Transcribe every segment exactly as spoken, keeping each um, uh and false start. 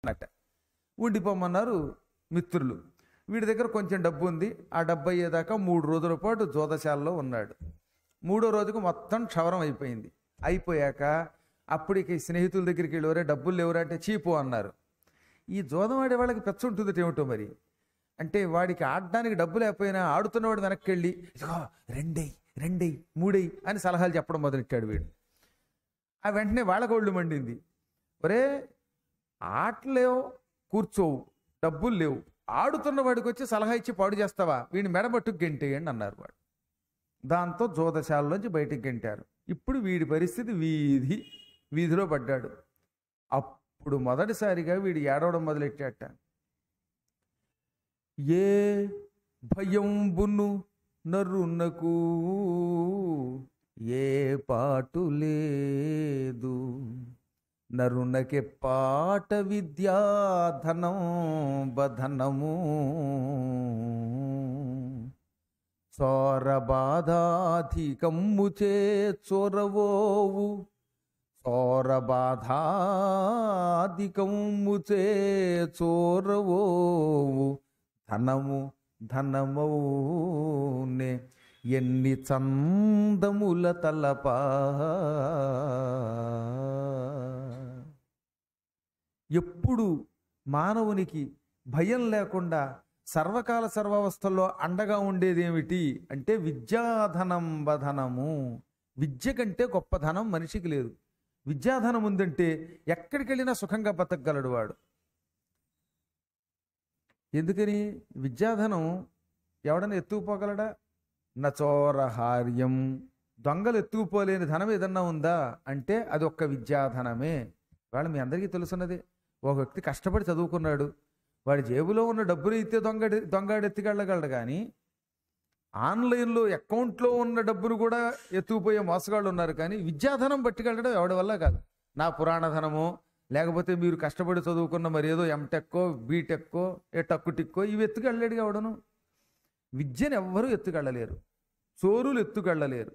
అన్నట్ట. ఉండిపోమన్నారు మిత్రులు. వీడి దగ్గర కొంచెం డబ్బు ఉంది. ఆ డబ్బు అయ్యేదాకా మూడు రోజుల పాటు జోదశాలలో ఉన్నాడు. మూడో రోజుకు మొత్తం క్షవరం అయిపోయింది. అయిపోయాక అప్పటికి స్నేహితుల దగ్గరికి వెళ్ళి ఎవరే డబ్బులు లేవురా అంటే చీపు అన్నారు. ఈ జోదం ఆడే వాళ్ళకి పెచ్చ ఉంటుంది ఏమిటో మరి. అంటే వాడికి ఆడడానికి డబ్బు లేకపోయినా ఆడుతున్నవాడు వెనక్కి వెళ్ళి ఇదిగో రెండై రెండై మూడై అని సలహాలు చెప్పడం మొదలెట్టాడు వీడు. ఆ వెంటనే వాళ్ళకు ఒళ్ళు మండింది. ఒరే ఆటలేవు, కూర్చోవు, డబ్బులు లేవు, ఆడుతున్న వాడికి వచ్చి సలహా ఇచ్చి పాడు చేస్తావా, వీడిని మెడబట్టుకు గెంటేయండి అన్నారు వాడు. దాంతో జోదశాలలోంచి బయటికి గెంటారు. ఇప్పుడు వీడి పరిస్థితి వీధి వీధిలో పడ్డాడు. అప్పుడు మొదటిసారిగా వీడు ఏడవడం మొదలెట్టాట. ఏ భయంబును నరునకు ఏ పాటు లేదు, నరునకే పాట విద్యాధనం బధనము, చోరబాధాధికమ్ము చే చోరవోవు, చోరబాధాధికమ్ము చే చోరవోవు, ధనము ధనమౌనే ఎన్ని చందముల తలపా. ఎప్పుడు మానవునికి భయం లేకుండా సర్వకాల సర్వావస్థల్లో అండగా ఉండేది ఏమిటి అంటే విద్యాధనం బధనము. విద్య కంటే గొప్ప ధనం మనిషికి లేదు. విద్యాధనం ఉందంటే ఎక్కడికి వెళ్ళినా సుఖంగా బతకగలడు వాడు. ఎందుకని? విద్యాధనం ఎవడన్నా ఎత్తుకుపోగలడా? నచోరహార్యం, దొంగలు ఎత్తుకుపోలేని ధనం ఏదన్నా ఉందా అంటే అది ఒక్క విద్యాధనమే. వాళ్ళు మీ అందరికీ తెలుసున్నదే. ఒక వ్యక్తి కష్టపడి చదువుకున్నాడు, వాడి జేబులో ఉన్న డబ్బులు అయితే దొంగ దొంగడు ఎత్తుకెళ్ళగలడు. కానీ ఆన్లైన్లో అకౌంట్లో ఉన్న డబ్బులు కూడా ఎత్తుకుపోయే మోసగాళ్ళు ఉన్నారు. కానీ విద్యాధనం పట్టుకెళ్ళడం ఎవడి వల్ల కాదు. నా పురాణ ధనమో లేకపోతే మీరు కష్టపడి చదువుకున్న మరి ఏదో ఎంటెక్కో బీటెక్కో ఏ టక్కు టిక్కో ఇవి ఎత్తుకెళ్ళలేడు కావడను. విద్యను ఎవ్వరూ ఎత్తుకెళ్ళలేరు, చోరులు ఎత్తుకెళ్ళలేరు.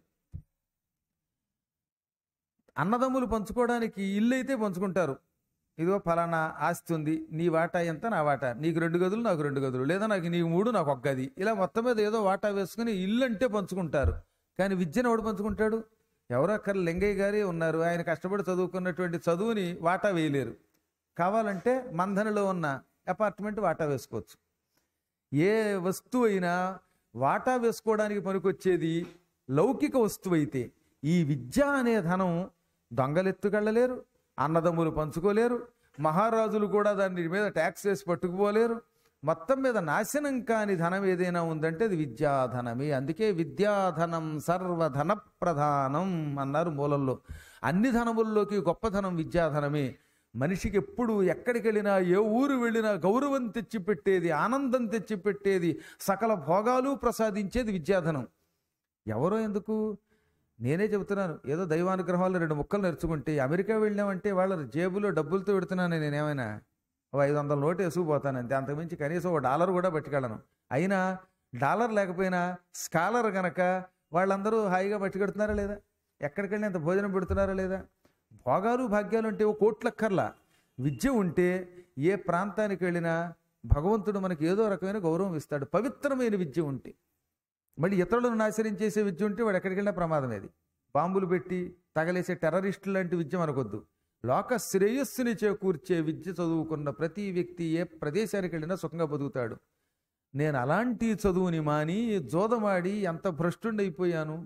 అన్నదమ్ములు పంచుకోవడానికి ఇల్లు అయితే పంచుకుంటారు. ఇదిగో ఫలానా ఆస్తి ఉంది, నీ వాటా ఎంత, నా వాటా, నీకు రెండు గదులు నాకు రెండు గదులు, లేదా నాకు నీకు మూడు నాకు ఒక్క గది, ఇలా మొత్తం మీద ఏదో వాటా వేసుకుని ఇల్లు అంటే పంచుకుంటారు. కానీ విద్యను ఎవడు పంచుకుంటాడు? ఎవరో అక్కడ లింగయ్య గారే ఉన్నారు, ఆయన కష్టపడి చదువుకున్నటువంటి చదువుని వాటా వేయలేరు. కావాలంటే మంధనలో ఉన్న అపార్ట్మెంట్ వాటా వేసుకోవచ్చు. ఏ వస్తువు అయినా వాటా వేసుకోవడానికి పనికొచ్చేది లౌకిక వస్తువు అయితే, ఈ విద్య అనే ధనం దొంగలెత్తుకెళ్ళలేరు, అన్నదమ్ములు పంచుకోలేరు, మహారాజులు కూడా దాని మీద ట్యాక్స్ వేసి పట్టుకుపోలేరు. మొత్తం మీద నాశనం కాని ధనం ఏదైనా ఉందంటే అది విద్యాధనమే. అందుకే విద్యాధనం సర్వధన ప్రధానం అన్నారు మూలంలో. అన్ని ధనముల్లోకి గొప్ప ధనం విద్యాధనమే. మనిషికి ఎప్పుడు ఎక్కడికి వెళ్ళినా ఏ ఊరు వెళ్ళినా గౌరవం తెచ్చిపెట్టేది, ఆనందం తెచ్చిపెట్టేది, సకల భోగాలు ప్రసాదించేది విద్యాధనం. ఎవరో ఎందుకు, నేనే చెబుతున్నాను. ఏదో దైవానుగ్రహాలు రెండు ముక్కలు నేర్చుకుంటే అమెరికా వెళ్ళామంటే వాళ్ళ జేబులో డబ్బులతో పెడుతున్నాను. నేనేమైనా ఓ ఐదు వందల నోటు వేసుకుపోతాను అంతే. అంతకుమించి కనీసం ఓ డాలర్ కూడా పట్టుకెళ్ళను. అయినా డాలర్ లేకపోయినా స్కాలర్ గనక వాళ్ళందరూ హాయిగా పట్టుకెడుతున్నారా లేదా? ఎక్కడికి వెళ్ళి అంత భోజనం పెడుతున్నారా లేదా? భోగాలు భాగ్యాలు ఉంటే ఓ కోట్లక్కర్లా. విద్య ఉంటే ఏ ప్రాంతానికి వెళ్ళినా భగవంతుడు మనకి ఏదో రకమైన గౌరవం ఇస్తాడు. పవిత్రమైన విద్య ఉంటే. మళ్ళీ ఇతరులను నాశనం చేసే విద్య ఉంటే వాడు ఎక్కడికి వెళ్ళినా ప్రమాదం. అది బాంబులు పెట్టి తగలేసే టెర్రరిస్టులు లాంటి విద్య మనకొద్దు. లోక శ్రేయస్సుని చేకూర్చే విద్య చదువుకున్న ప్రతి వ్యక్తి ఏ ప్రదేశానికి వెళ్ళినా సుఖంగా బతుకుతాడు. నేను అలాంటి చదువుని మాని జోదమాడి ఎంత భ్రష్టుండైపోయాను.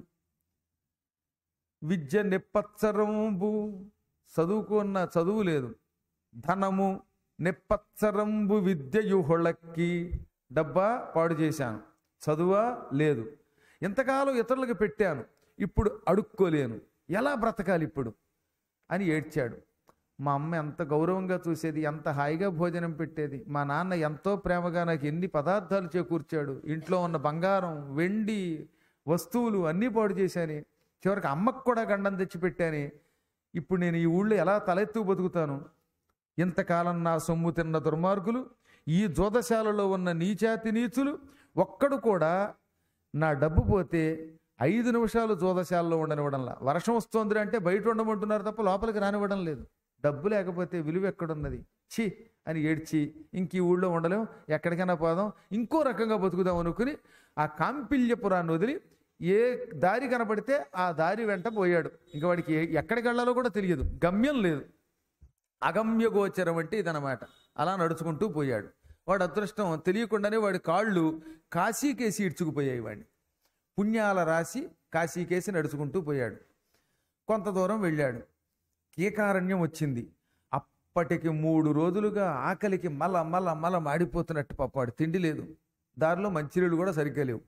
విద్య నెప్పచ్చరంబు, చదువుకున్న చదువు లేదు. ధనము నెప్పచ్చరంబు విద్యయు హొళక్కి, డబ్బా పాడు చేశాను, చదువా లేదు. ఇంతకాలం ఇతరులకు పెట్టాను, ఇప్పుడు అడుక్కోలేను, ఎలా బ్రతకాలి ఇప్పుడు అని ఏడ్చాడు. మా అమ్మ ఎంత గౌరవంగా చూసేది, ఎంత హాయిగా భోజనం పెట్టేది. మా నాన్న ఎంతో ప్రేమగా నాకు ఎన్ని పదార్థాలు చేకూర్చాడు. ఇంట్లో ఉన్న బంగారం, వెండి వస్తువులు అన్నీ పాడు చేశాను. చివరికి అమ్మకు కూడా గండం తెచ్చిపెట్టాను. ఇప్పుడు నేను ఈ ఊళ్ళో ఎలా తలెత్తు బతుకుతాను? ఇంతకాలం నా సొమ్ము తిన్న దుర్మార్గులు, ఈ జోదశాలలో ఉన్న నీచాతి నీచులు ఒక్కడు కూడా నా డబ్బు పోతే ఐదు నిమిషాలు జోదశాలలో ఉండనివ్వడంలా. వర్షం వస్తోంది అంటే బయట ఉండమంటున్నారు తప్ప లోపలికి రానివ్వడం లేదు. డబ్బు లేకపోతే విలువ ఎక్కడున్నది? ఛీ అని ఏడ్చి ఇంక ఈ ఊళ్ళో ఉండలేం, ఎక్కడికైనా పోదాం, ఇంకో రకంగా బతుకుదాం అనుకుని ఆ కాంపిల్యపురాన్ని వదిలి ఏ దారి కనపడితే ఆ దారి వెంట పోయాడు. ఇంక వాడికి ఎక్కడికి వెళ్ళాలో కూడా తెలియదు, గమ్యం లేదు. అగమ్య గోచరం అంటే ఇదనమాట. అలా నడుచుకుంటూ పోయాడు. వాడు అదృష్టం తెలియకుండానే వాడి కాళ్ళు కాశీకేసి ఇడ్చుకుపోయాయి. వాడిని పుణ్యాల రాసి కాశీకేసి నడుచుకుంటూ పోయాడు. కొంత దూరం వెళ్ళాడు. కీకారణ్యం వచ్చింది. అప్పటికి మూడు రోజులుగా ఆకలికి మల మల మల మాడిపోతున్నట్టు పాపాడు. తిండి లేదు, దారిలో మంచినీళ్ళు కూడా సరిగ్గా లేవు.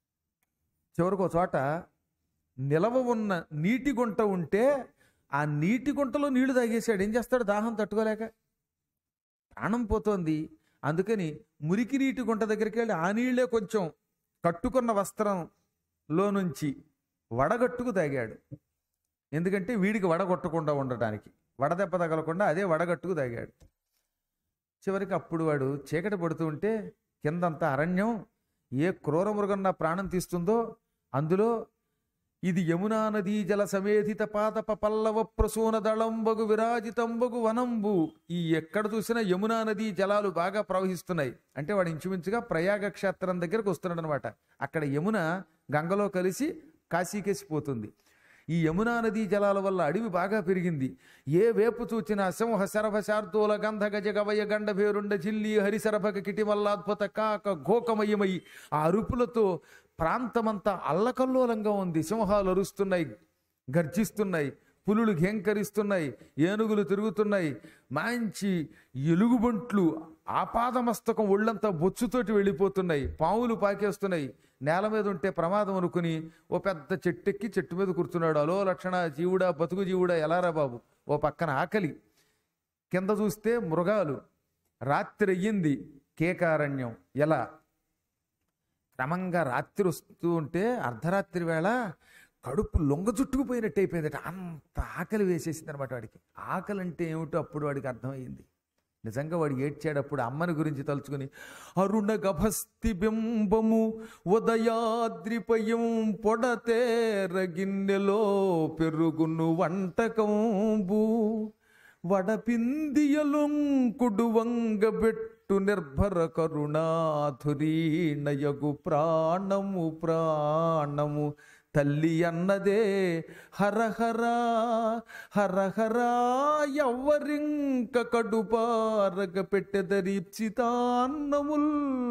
చివరికి ఒక చోట నిలవ ఉన్న నీటి గుంట ఉంటే ఆ నీటి గుంటలో నీళ్లు తాగేశాడు. ఏం చేస్తాడు, దాహం తట్టుకోలేక. ప్రాణం పోతోంది. అందుకని మురికి నీటి గుంట దగ్గరికి వెళ్ళి ఆ నీళ్లే కొంచెం కట్టుకున్న వస్త్రంలో నుంచి వడగట్టుకు తాగాడు. ఎందుకంటే వీడికి వడగొట్టకుండా ఉండటానికి, వడదెబ్బ తగలకుండా అదే వడగట్టుకు తాగాడు. చివరికి అప్పుడు వాడు చీకటి పడుతూ ఉంటే కిందంతా అరణ్యం, ఏ క్రూర మృగం నా ప్రాణం తీస్తుందో అందులో ఇది యమునా నదీ జల సమేధిత పాతప పల్లవ ప్రసూన దళంబగు విరాజితంబగు వనంబు. ఈ ఎక్కడ చూసినా యమునా నదీ జలాలు బాగా ప్రవహిస్తున్నాయి. అంటే వాడు ఇంచుమించుగా ప్రయాగ క్షేత్రం దగ్గరకు వస్తున్నాడు అనమాట. అక్కడ యమున గంగలో కలిసి కాశీకేసిపోతుంది. ఈ యమునా నదీ జలాల వల్ల అడవి బాగా పెరిగింది. ఏ వేపు చూచినా సింహ శరభ శార్దూల గంధ గజ గవయ గండ భేరుండ జిల్లి హరిశరభక కిటిమల్లాద్భుత కాక ఘోకమయమై ఆ అరుపులతో ప్రాంతమంతా అల్లకల్లోలంగా ఉంది. సింహాలు అరుస్తున్నాయి, గర్జిస్తున్నాయి, పులులు ఘేంకరిస్తున్నాయి, ఏనుగులు తిరుగుతున్నాయి, మంచి ఎలుగుబంట్లు ఆపాదమస్తకం ఒళ్ళంతా బొచ్చుతోటి వెళ్ళిపోతున్నాయి, పావులు పాకేస్తున్నాయి. నేల మీద ఉంటే ప్రమాదం అనుకుని ఓ పెద్ద చెట్టెక్కి చెట్టు మీద కూర్చున్నాడు. అలో లక్షణ జీవుడా, బతుకు జీవుడా, ఎలారా బాబు. ఓ పక్కన ఆకలి, కింద చూస్తే మృగాలు. రాత్రి అయ్యింది. కేకారణ్యం. ఎలా క్రమంగా రాత్రి వస్తూ ఉంటే అర్ధరాత్రి వేళ కడుపు లొంగ చుట్టుకుపోయినట్టు అయిపోయిందట. అంత ఆకలి వేసేసింది అనమాట వాడికి. ఆకలి అంటే ఏమిటో అప్పుడు వాడికి అర్థమయ్యింది. నిజంగా వాడు ఏడ్చాడప్పుడు అమ్మని గురించి తలుచుకుని. అరుణ గభస్తి బింబము ఉదయాద్రిపయం పొడతేర గిన్నెలో పెరుగును వంటకంబు వడపిందియలొంకుడు వంగబెట్టు నిర్భర కరుణాధురీణయగు ప్రాణము ప్రాణము తల్లి అన్నదే హరహరా హరహరా ఎవ్వరింక కడుపారగ పెట్టెదరీప్సితాన్నముల్.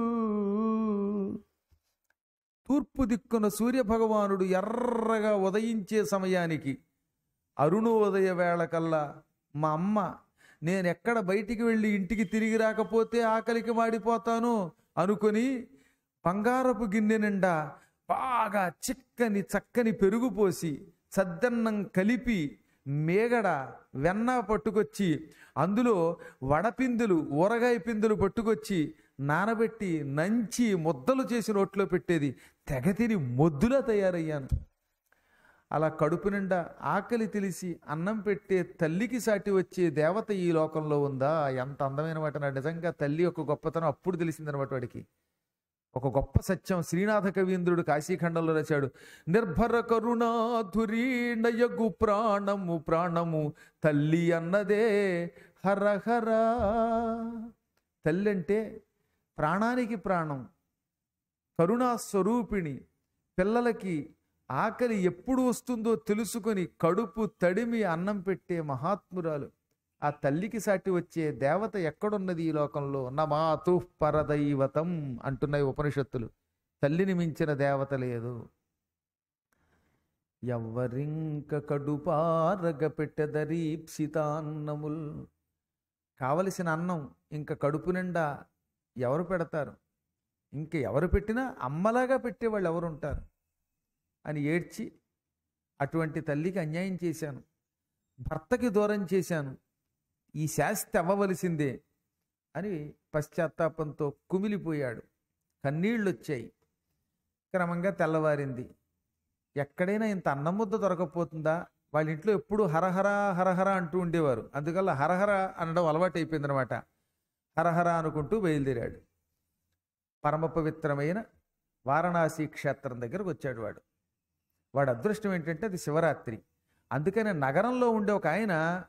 తూర్పు దిక్కున సూర్యభగవానుడు ఎర్రగా ఉదయించే సమయానికి అరుణోదయ వేళ కల్లా మా అమ్మ నేను ఎక్కడ బయటికి వెళ్ళి ఇంటికి తిరిగి రాకపోతే ఆకలికి మాడిపోతాను అనుకుని బంగారపు గిన్నె నిండా బాగా చిక్కని చక్కని పెరుగు పోసి సద్దన్నం కలిపి మేగడ వెన్న పట్టుకొచ్చి అందులో వడపిందులు ఊరగాయ పిందులు పట్టుకొచ్చి నానబెట్టి నంచి ముద్దలు చేసి నోట్లో పెట్టేది. తెగ తిని మొద్దులా తయారయ్యాను. అలా కడుపు నిండా ఆకలి తెలిసి అన్నం పెట్టే తల్లికి సాటి వచ్చే దేవత ఈ లోకంలో ఉందా? ఎంత అందమైన మాట. నిజంగా తల్లి ఒక గొప్పతనం అప్పుడు తెలిసిందనమాట వాడికి. ఒక గొప్ప సత్యం శ్రీనాథ కవీంద్రుడు కాశీఖండంలో రాశాడు. నిర్భర కరుణాధురీణయగు ప్రాణము ప్రాణము తల్లి అన్నదే హరహర. తల్లి అంటే ప్రాణానికి ప్రాణం, కరుణాస్వరూపిణి. పిల్లలకి ఆకలి ఎప్పుడు వస్తుందో తెలుసుకొని కడుపు తడిమి అన్నం పెట్టే మహాత్మురాలు. ఆ తల్లికి సాటి వచ్చే దేవత ఎక్కడున్నది ఈ లోకంలో? నమాతు పరదైవతం అంటున్నాయి ఉపనిషత్తులు. తల్లిని మించిన దేవత లేదు. ఎవ్వరింక కడుపారగ పెట్టెదరీప్సితాన్నముల్. కావలసిన అన్నం ఇంక కడుపు నిండా ఎవరు పెడతారు? ఇంక ఎవరు పెట్టినా అమ్మలాగా పెట్టేవాళ్ళు ఎవరు ఉంటారు అని ఏడ్చి, అటువంటి తల్లికి అన్యాయం చేశాను, భర్తకి దూరం చేశాను, ఈ శాస్తి అవ్వవలసిందే అని పశ్చాత్తాపంతో కుమిలిపోయాడు. కన్నీళ్ళు వచ్చాయి. క్రమంగా తెల్లవారింది. ఎక్కడైనా ఇంత అన్నం ముద్ద దొరకపోతుందా? వాళ్ళ ఇంట్లో ఎప్పుడు హరహర హరహర అంటూ ఉండేవారు. అందువల్ల హరహర అనడం అలవాటు అయిపోయిందనమాట. హరహర అనుకుంటూ బయలుదేరాడు. పరమ పవిత్రమైన వారణాసి క్షేత్రం దగ్గరకు వచ్చాడు వాడు. వాడు అదృష్టం ఏంటంటే అది శివరాత్రి. అందుకని నగరంలో ఉండే ఒక ఆయన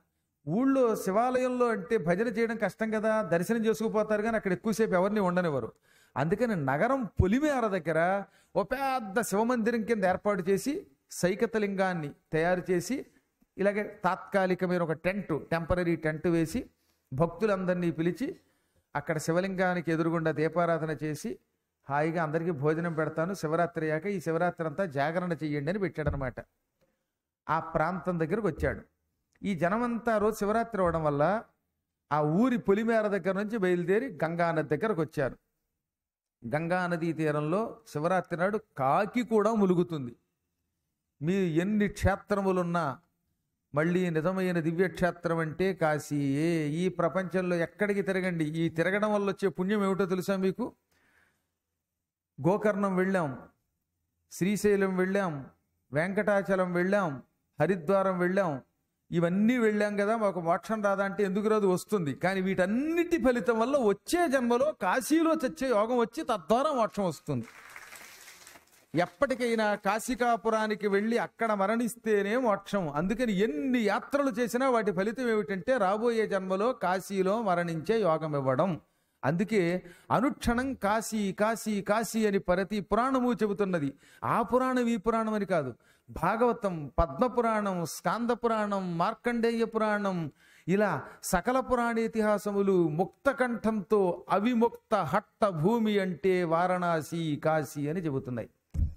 ఊళ్ళో శివాలయంలో అంటే భజన చేయడం కష్టం కదా, దర్శనం చేసుకుపోతారు కానీ అక్కడ ఎక్కువసేపు ఎవరిని ఉండనివ్వరు. అందుకని నగరం పొలిమేర దగ్గర ఓ పెద్ద శివమందిరం కింద ఏర్పాటు చేసి సైకతలింగాన్ని తయారు చేసి ఇలాగే తాత్కాలికమైన ఒక టెంట్, టెంపరీ టెంట్ వేసి భక్తులందరినీ పిలిచి అక్కడ శివలింగానికి ఎదురుగుండా దీపారాధన చేసి హాయిగా అందరికీ భోజనం పెడతాను, శివరాత్రి అయ్యాక ఈ శివరాత్రి అంతా జాగరణ చెయ్యండి అని పెట్టాడనమాట. ఆ ప్రాంతం దగ్గరకు వచ్చాడు. ఈ జనమంతా రోజు శివరాత్రి అవడం వల్ల ఆ ఊరి పొలిమేర దగ్గర నుంచి బయలుదేరి గంగానది దగ్గరకు వచ్చారు. గంగానదీ తీరంలో శివరాత్రి నాడు కాకి కూడా ములుగుతుంది. మీ ఎన్ని క్షేత్రములున్నా మళ్ళీ నిజమైన దివ్యక్షేత్రం అంటే కాశీయే. ఈ ప్రపంచంలో ఎక్కడికి తిరగండి, ఈ తిరగడం వల్ల వచ్చే పుణ్యం ఏమిటో తెలుసా మీకు? గోకర్ణం వెళ్ళాం, శ్రీశైలం వెళ్ళాం, వెంకటాచలం వెళ్ళాం, హరిద్వారం వెళ్ళాం, ఇవన్నీ వెళ్ళాం కదా, మాకు మోక్షం రాదా అంటే ఎందుకు రాదు, వస్తుంది. కానీ వీటన్నిటి ఫలితం వల్ల వచ్చే జన్మలో కాశీలో చచ్చే యోగం వచ్చి తద్వారా మోక్షం వస్తుంది. ఎప్పటికైనా కాశికాపురానికి వెళ్ళి అక్కడ మరణిస్తేనే మోక్షం. అందుకని ఎన్ని యాత్రలు చేసినా వాటి ఫలితం ఏమిటంటే రాబోయే జన్మలో కాశీలో మరణించే యోగం ఇవ్వడం. అందుకే అనుక్షణం కాశీ కాశీ కాశీ అని ప్రతి పురాణము చెబుతున్నది. ఆ పురాణం ఈ పురాణం అని కాదు. భాగవతం, పద్మపురాణం, స్కాంద పురాణం, మార్కండేయ పురాణం, ఇలా సకల పురాణ ఇతిహాసములు ముక్త కంఠంతో అవిముక్త హట్ట భూమి అంటే వారణాసి కాశీ అని చెబుతున్నాయి.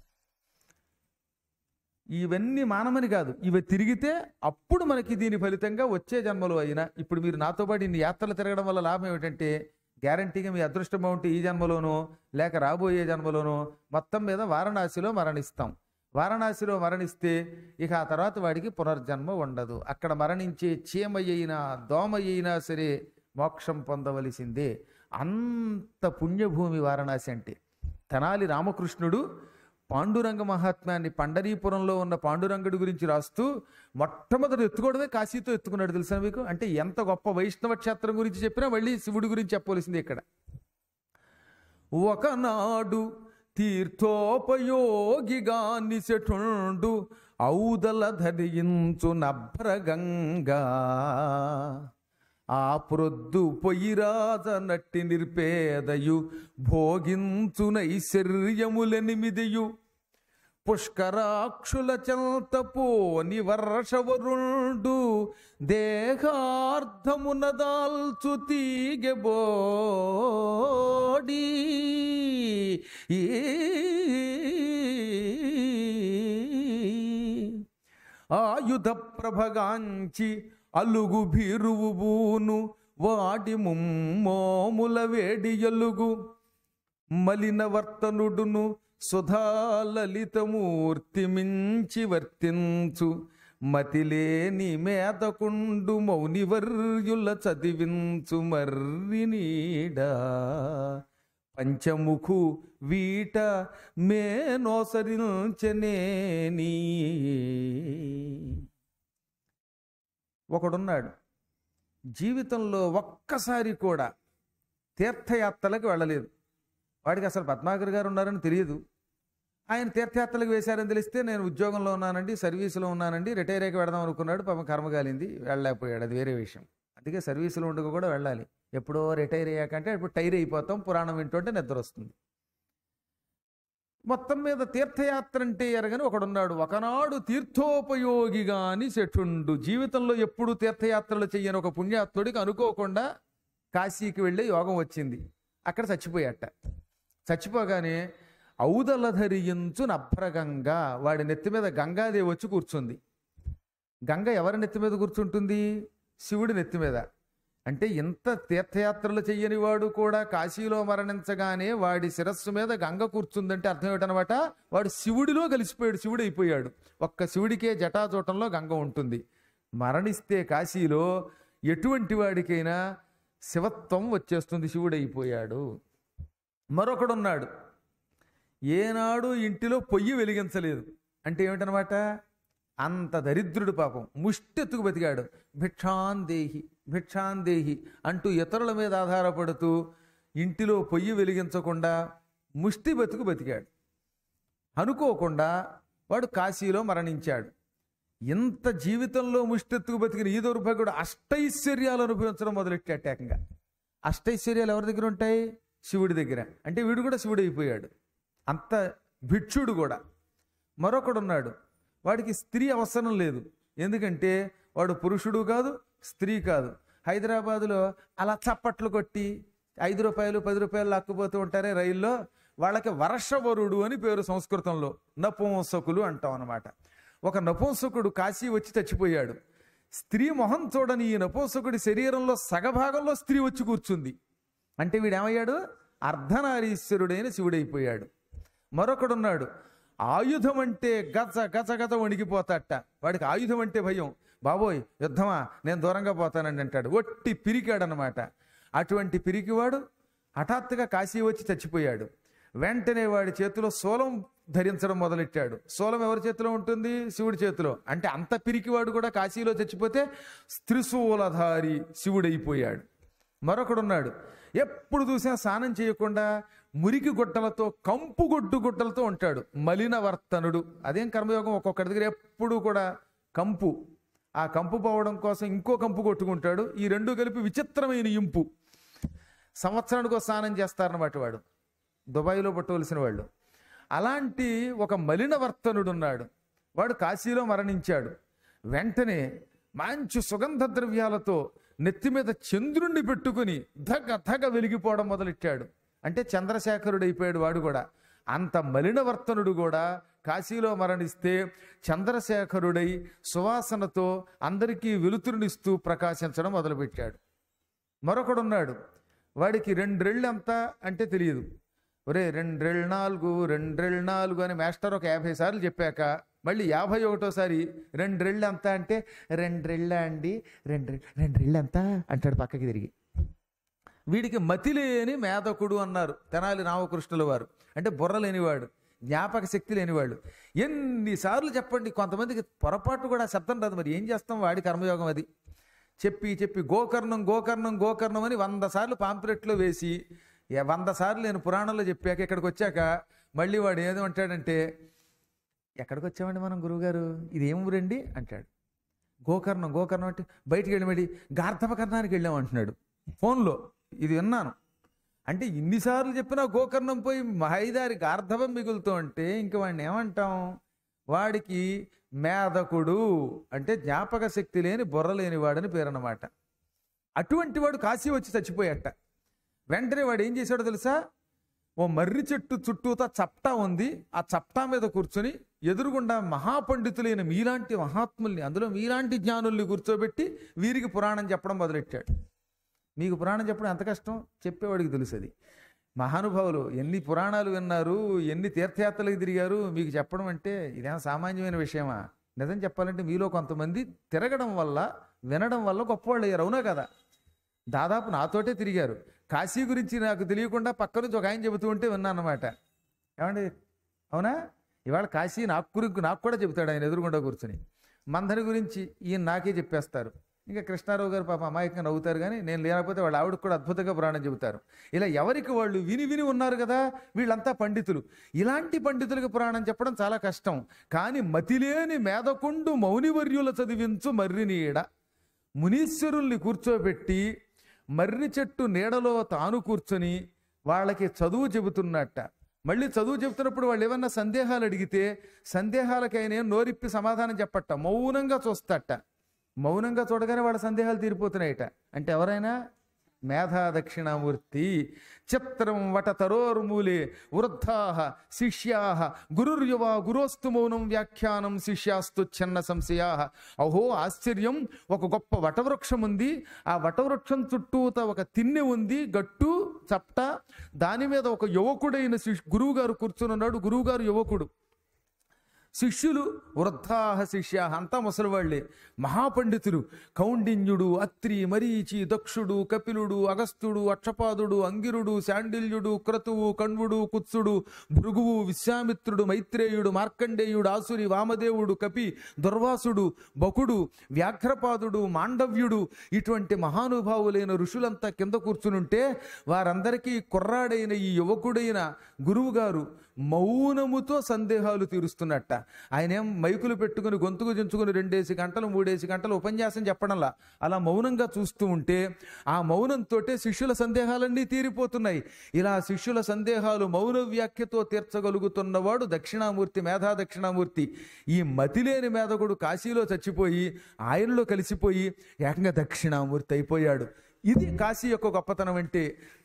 ఇవన్నీ మానమని కాదు, ఇవి తిరిగితే అప్పుడు మనకి దీని ఫలితంగా వచ్చే జన్మలో అయినా. ఇప్పుడు మీరు నాతో పాటు ఇన్ని యాత్రలు తిరగడం వల్ల లాభం ఏమిటంటే గ్యారంటీగా మీ అదృష్టం బాగుంటే ఈ జన్మలోనో లేక రాబోయే జన్మలోనో మొత్తం మీద వారణాసిలో మరణిస్తాం. వారణాసిలో మరణిస్తే ఇక ఆ తర్వాత వాడికి పునర్జన్మ ఉండదు. అక్కడ మరణించే చీమయ్యినా దోమయ్యినా సరే మోక్షం పొందవలసిందే. అంత పుణ్యభూమి వారణాసి అంటే. తెనాలి రామకృష్ణుడు పాండురంగ మహాత్మ్యాన్ని, పండరీపురంలో ఉన్న పాండురంగుడి గురించి రాస్తూ మొట్టమొదటి ఎత్తుకోవడమే కాశీతో ఎత్తుకున్నాడు. తెలుసా మీకు? అంటే ఎంత గొప్ప వైష్ణవ క్షేత్రం గురించి చెప్పినా మళ్ళీ శివుడి గురించి చెప్పవలసింది ఇక్కడ. ఒకనాడు తీర్థోపయోగిగా నిశఠుండు ఔదల ధరించు నభ్రగంగా ఆ ప్రొద్దు పొయ్యిరాజ నట్టి నిర్పేదయు భోగించు నైశ్వర్యములెనిమిదియు పుష్కరాక్షుల చెంతపోని వర్షవరుండు దేహార్థమున దాల్చు తీగెబోడి ఆయుధ ప్రభగాంచి అలుగు భీరువు బూను వాడి ముమ్మోముల వేడి ఎలుగు మలిన వర్తనుడును సుధాలలితమూర్తి మించి వర్తించు మతిలేని మేతకుండు మౌనివర్యుల చదివించు మర్రి నీడా పంచముఖు వీట మేనోసరించనేని. ఒకడున్నాడు జీవితంలో ఒక్కసారి కూడా తీర్థయాత్రలకు వెళ్ళలేదు. వాడికి అసలు పద్మాకర్ గారు ఉన్నారని తెలియదు. ఆయన తీర్థయాత్రలకు వేశారని తెలిస్తే నేను ఉద్యోగంలో ఉన్నానండి, సర్వీసులో ఉన్నానండి, రిటైర్ అయ్యి వెడదాం అనుకున్నాడు. పాపం కర్మగాలింది, వెళ్ళలేకపోయాడు. అది వేరే విషయం. అందుకే సర్వీసులో ఉండక కూడా వెళ్ళాలి. ఎప్పుడో రిటైర్ అయ్యాకంటే ఇప్పుడు టైర్ అయిపోతాం, పురాణం వింటుంటే నిద్ర వస్తుంది. మొత్తం మీద తీర్థయాత్ర అంటే ఎరగని ఒకడున్నాడు. ఒకనాడు తీర్థోపయోగిగా అని శఠుండు. జీవితంలో ఎప్పుడు తీర్థయాత్రలు చెయ్యని ఒక పుణ్యాత్ముడికి అనుకోకుండా కాశీకి వెళ్ళే యోగం వచ్చింది. అక్కడ చచ్చిపోయాట. చచ్చిపోగానే ఔదల ధరించు నభ్రగంగా, వాడి నెత్తి మీద గంగాదేవి వచ్చి కూర్చుంది. గంగ ఎవరి నెత్తి మీద కూర్చుంటుంది? శివుడి నెత్తి మీద. అంటే ఇంత తీర్థయాత్రలు చెయ్యని వాడు కూడా కాశీలో మరణించగానే వాడి శిరస్సు మీద గంగ కూర్చుందంటే అర్థం ఏమిటనమాట? వాడు శివుడిలో కలిసిపోయాడు, శివుడు అయిపోయాడు. ఒక్క శివుడికే జటాజూటంలో గంగ ఉంటుంది. మరణిస్తే కాశీలో ఎటువంటి వాడికైనా శివత్వం వచ్చేస్తుంది, శివుడైపోయాడు. మరొకడున్నాడు, ఏనాడు ఇంటిలో పొయ్యి వెలిగించలేదు. అంటే ఏమిటనమాట? అంత దరిద్రుడు పాపం, ముష్టెత్తుకు బతికాడు. భిక్షాందేహి భిక్షాందేహి అంటూ ఇతరుల మీద ఆధారపడుతూ ఇంటిలో పొయ్యి వెలిగించకుండా ముష్టి బతుకు బతికాడు. అనుకోకుండా వాడు కాశీలో మరణించాడు. ఇంత జీవితంలో ముష్టెత్తుకు బతికిన ఈ దౌర్భాగ్యుడు అష్టైశ్వర్యాలు అనుభవించడం మొదలెట్టాట ఏకంగా. అష్టైశ్వర్యాలు ఎవరి దగ్గర ఉంటాయి? శివుడి దగ్గర. అంటే వీడు కూడా శివుడు అయిపోయాడు, అంత భిక్షుడు కూడా. మరొకడున్నాడు, వాడికి స్త్రీ అవసరం లేదు, ఎందుకంటే వాడు పురుషుడు కాదు, స్త్రీ కాదు. హైదరాబాదులో అలా చప్పట్లు కొట్టి ఐదు రూపాయలు పది రూపాయలు లాక్కుపోతూ ఉంటారే రైల్లో, వాళ్ళకి వర్షవరుడు అని పేరు సంస్కృతంలో. నపుంసకులు అంటాం అన్నమాట. ఒక నపుంసకుడు కాశీ వచ్చి చచ్చిపోయాడు. స్త్రీ మొహం చూడని ఈ నపుంసకుడి శరీరంలో సగభాగంలో స్త్రీ వచ్చి కూర్చుంది. అంటే వీడేమయ్యాడు? అర్ధనారీశ్వరుడైన శివుడైపోయాడు. మరొకడున్నాడు, ఆయుధం అంటే గజ గజ గజ వణికిపోతాట. వాడికి ఆయుధం అంటే భయం. బాబోయ్ యుద్ధమా, నేను దూరంగా పోతానండి అంటాడు. ఒట్టి పిరికాడనమాట. అటువంటి పిరికివాడు హఠాత్తుగా కాశీ వచ్చి చచ్చిపోయాడు. వెంటనే వాడి చేతిలో శూలం ధరించడం మొదలెట్టాడు. శూలం ఎవరి చేతిలో ఉంటుంది? శివుడి చేతిలో. అంటే అంత పిరికివాడు కూడా కాశీలో చచ్చిపోతే త్రిశూలధారి శివుడైపోయాడు. మరొకడున్నాడు, ఎప్పుడు చూసినా స్నానం చేయకుండా మురికి గుట్టలతో, కంపు గొడ్డు గుట్టలతో ఉంటాడు. మలిన వర్తనుడు. అదేం కర్మయోగం, ఒక్కొక్కడి దగ్గర ఎప్పుడు కూడా కంపు. ఆ కంపు పోవడం కోసం ఇంకో కంపు కొట్టుకుంటాడు. ఈ రెండు కలిపి విచిత్రమైన ఇంపు. సంవత్సరానికి ఒక స్నానం చేస్తారన్నమాట వాడు, దుబాయ్లో పట్టవలసిన వాళ్ళు. అలాంటి ఒక మలిన వర్తనుడు ఉన్నాడు. వాడు కాశీలో మరణించాడు. వెంటనే మంచి సుగంధ ద్రవ్యాలతో నెత్తి మీద చంద్రుణ్ణి పెట్టుకుని ధగ ధగ వెలిగిపోవడం మొదలెట్టాడు. అంటే చంద్రశేఖరుడు అయిపోయాడు వాడు కూడా. అంత మలినవర్తనుడు కూడా కాశీలో మరణిస్తే చంద్రశేఖరుడై సువాసనతో అందరికీ వెలుతురునిస్తూ ప్రకాశించడం మొదలుపెట్టాడు. మరొకడున్నాడు, వాడికి రెండ్రెళ్ళు ఎంత అంటే తెలియదు. ఒరే రెండ్రెళ్ళు నాలుగు రెండ్రెళ్ళు నాలుగు అని మాస్టర్ ఒక యాభై సార్లు చెప్పాక మళ్ళీ యాభై ఒకటోసారి రెండ్రెళ్ళు ఎంత అంటే రెండ్రెళ్ళ అండి రెండు రెండ్రెళ్ళు ఎంత అంటాడు పక్కకి తిరిగి. వీడికి మతి లేని మేధకుడు అన్నారు తెనాలి రామకృష్ణుల వారు. అంటే బుర్ర లేనివాడు, జ్ఞాపక శక్తి లేనివాడు. ఎన్నిసార్లు చెప్పండి, కొంతమందికి పొరపాటు కూడా శబ్దం రాదు. మరి ఏం చేస్తాం, వాడి కర్మయోగం అది. చెప్పి చెప్పి గోకర్ణం గోకర్ణం గోకర్ణం అని వంద సార్లు పాంప్లెట్లో వేసి వంద సార్లు నేను పురాణంలో చెప్పాక ఇక్కడికి వచ్చాక మళ్ళీ వాడు ఏదో అంటాడంటే, ఎక్కడికి వచ్చామండి మనం గురువుగారు, ఇది ఏం ఊరండి అంటాడు. గోకర్ణం గోకర్ణం అంటే బయటికి వెళ్ళి మళ్ళీ గార్ధపకర్ణానికి వెళ్ళాం అంటున్నాడు ఫోన్లో. ఇది విన్నాను. అంటే ఇన్నిసార్లు చెప్పినా గోకర్ణం పోయి మహైదారి గార్ధవం మిగులుతూ అంటే ఇంక వాడిని ఏమంటాం? వాడికి మేధకుడు అంటే జ్ఞాపక శక్తి లేని బుర్ర లేని వాడని పేరన్నమాట. అటువంటి వాడు కాశీ వచ్చి చచ్చిపోయాట. వెంటనే వాడు ఏం చేశాడో తెలుసా? ఓ మర్రి చెట్టు చుట్టూతా చప్టా ఉంది. ఆ చప్టా మీద కూర్చొని ఎదురుగుండా మహాపండితులైన మీలాంటి మహాత్ముల్ని, అందులో మీలాంటి జ్ఞానుల్ని కూర్చోబెట్టి వీరికి పురాణం చెప్పడం మొదలెట్టాడు. మీకు పురాణం చెప్పడం ఎంత కష్టం చెప్పేవాడికి తెలుసు. అది మహానుభావులు ఎన్ని పురాణాలు విన్నారు, ఎన్ని తీర్థయాత్రలకు తిరిగారు, మీకు చెప్పడం అంటే ఇదేం సామాన్యమైన విషయమా? నిజం చెప్పాలంటే మీలో కొంతమంది తిరగడం వల్ల, వినడం వల్ల గొప్పవాళ్ళు అయ్యారు. అవునా కదా? దాదాపు నాతోటే తిరిగారు. కాశీ గురించి నాకు తెలియకుండా పక్క నుంచి ఒక ఆయన చెబుతూ ఉంటే విన్నా అన్నమాట. ఏమండి అవునా? ఇవాళ కాశీ నాకు గురించి నాకు కూడా చెబుతాడు ఆయన ఎదురుగుండా కూర్చొని. మందని గురించి ఈయన నాకే చెప్పేస్తారు. ఇంకా కృష్ణారావు గారు పాప అమాయకంగా నవ్వుతారు, కానీ నేను లేకపోతే వాళ్ళ ఆవిడకు కూడా అద్భుతంగా పురాణం చెబుతారు. ఇలా ఎవరికి వాళ్ళు విని విని ఉన్నారు కదా, వీళ్ళంతా పండితులు. ఇలాంటి పండితులకు పురాణం చెప్పడం చాలా కష్టం. కానీ మతిలేని మేధకుండు మౌనివర్యుల చదివించు మర్రి నీడ. మునీశ్వరుల్ని కూర్చోబెట్టి మర్రి చెట్టు నీడలో తాను కూర్చొని వాళ్ళకి చదువు చెబుతున్నట్ట. మళ్ళీ చదువు చెబుతున్నప్పుడు వాళ్ళు ఏమన్నా సందేహాలు అడిగితే సందేహాలకైనా నోరిప్పి సమాధానం చెప్పట్ట, మౌనంగా చూస్తట. మౌనంగా చూడగానే వాళ్ళ సందేహాలు తీరిపోతున్నాయట. అంటే ఎవరైనా మేధా దక్షిణామూర్తి. చిత్రం వట తరోర్మూలే వృద్ధాః శిష్యాః గురుర్యువ గురోస్తు మౌనం వ్యాఖ్యానం శిష్యాస్తు ఛన్న సంశయాః. అహో ఆశ్చర్యం, ఒక గొప్ప వటవృక్షం ఉంది. ఆ వటవృక్షం చుట్టూత ఒక తిన్నె ఉంది, గట్టు చప్ట. దాని మీద ఒక యువకుడైన గురువు గారు కూర్చుని ఉన్నాడు. గురువు గారు యువకుడు, శిష్యులు వృద్ధాహ శిష్యా అంతా ముసలివాళ్లే, మహాపండితులు. కౌండిన్యుడు, అత్రి, మరీచి, దక్షుడు, కపిలుడు, అగస్త్యుడు, అక్షపాదుడు, అంగిరుడు, శాండిల్యుడు, క్రతువు, కణ్వుడు, కుత్సుడు, భృగువు, విశ్వామిత్రుడు, మైత్రేయుడు, మార్కండేయుడు, ఆసురి, వామదేవుడు, కపి, దుర్వాసుడు, బకుడు, వ్యాఘ్రపాదుడు, మాండవ్యుడు, ఇటువంటి మహానుభావులైన ఋషులంతా కింద కూర్చునుంటే వారందరికీ కుర్రాడైన ఈ యువకుడైన గురువుగారు మౌనముతో సందేహాలు తీరుస్తున్నట్ట. ఆయన ఏం మైకులు పెట్టుకుని గొంతుకు దించుకుని రెండేసి గంటలు మూడేసి గంటలు ఉపన్యాసం చెప్పడంలా, అలా మౌనంగా చూస్తూ ఉంటే ఆ మౌనంతో శిష్యుల సందేహాలన్నీ తీరిపోతున్నాయి. ఇలా శిష్యుల సందేహాలు మౌన వ్యాఖ్యతో తీర్చగలుగుతున్నవాడు దక్షిణామూర్తి, మేధా దక్షిణామూర్తి. ఈ మతిలేని మేధకుడు కాశీలో చచ్చిపోయి ఆయనలో కలిసిపోయి ఏకంగా దక్షిణామూర్తి అయిపోయాడు. ఇది కాశీ యొక్క గొప్పతనం. అంటే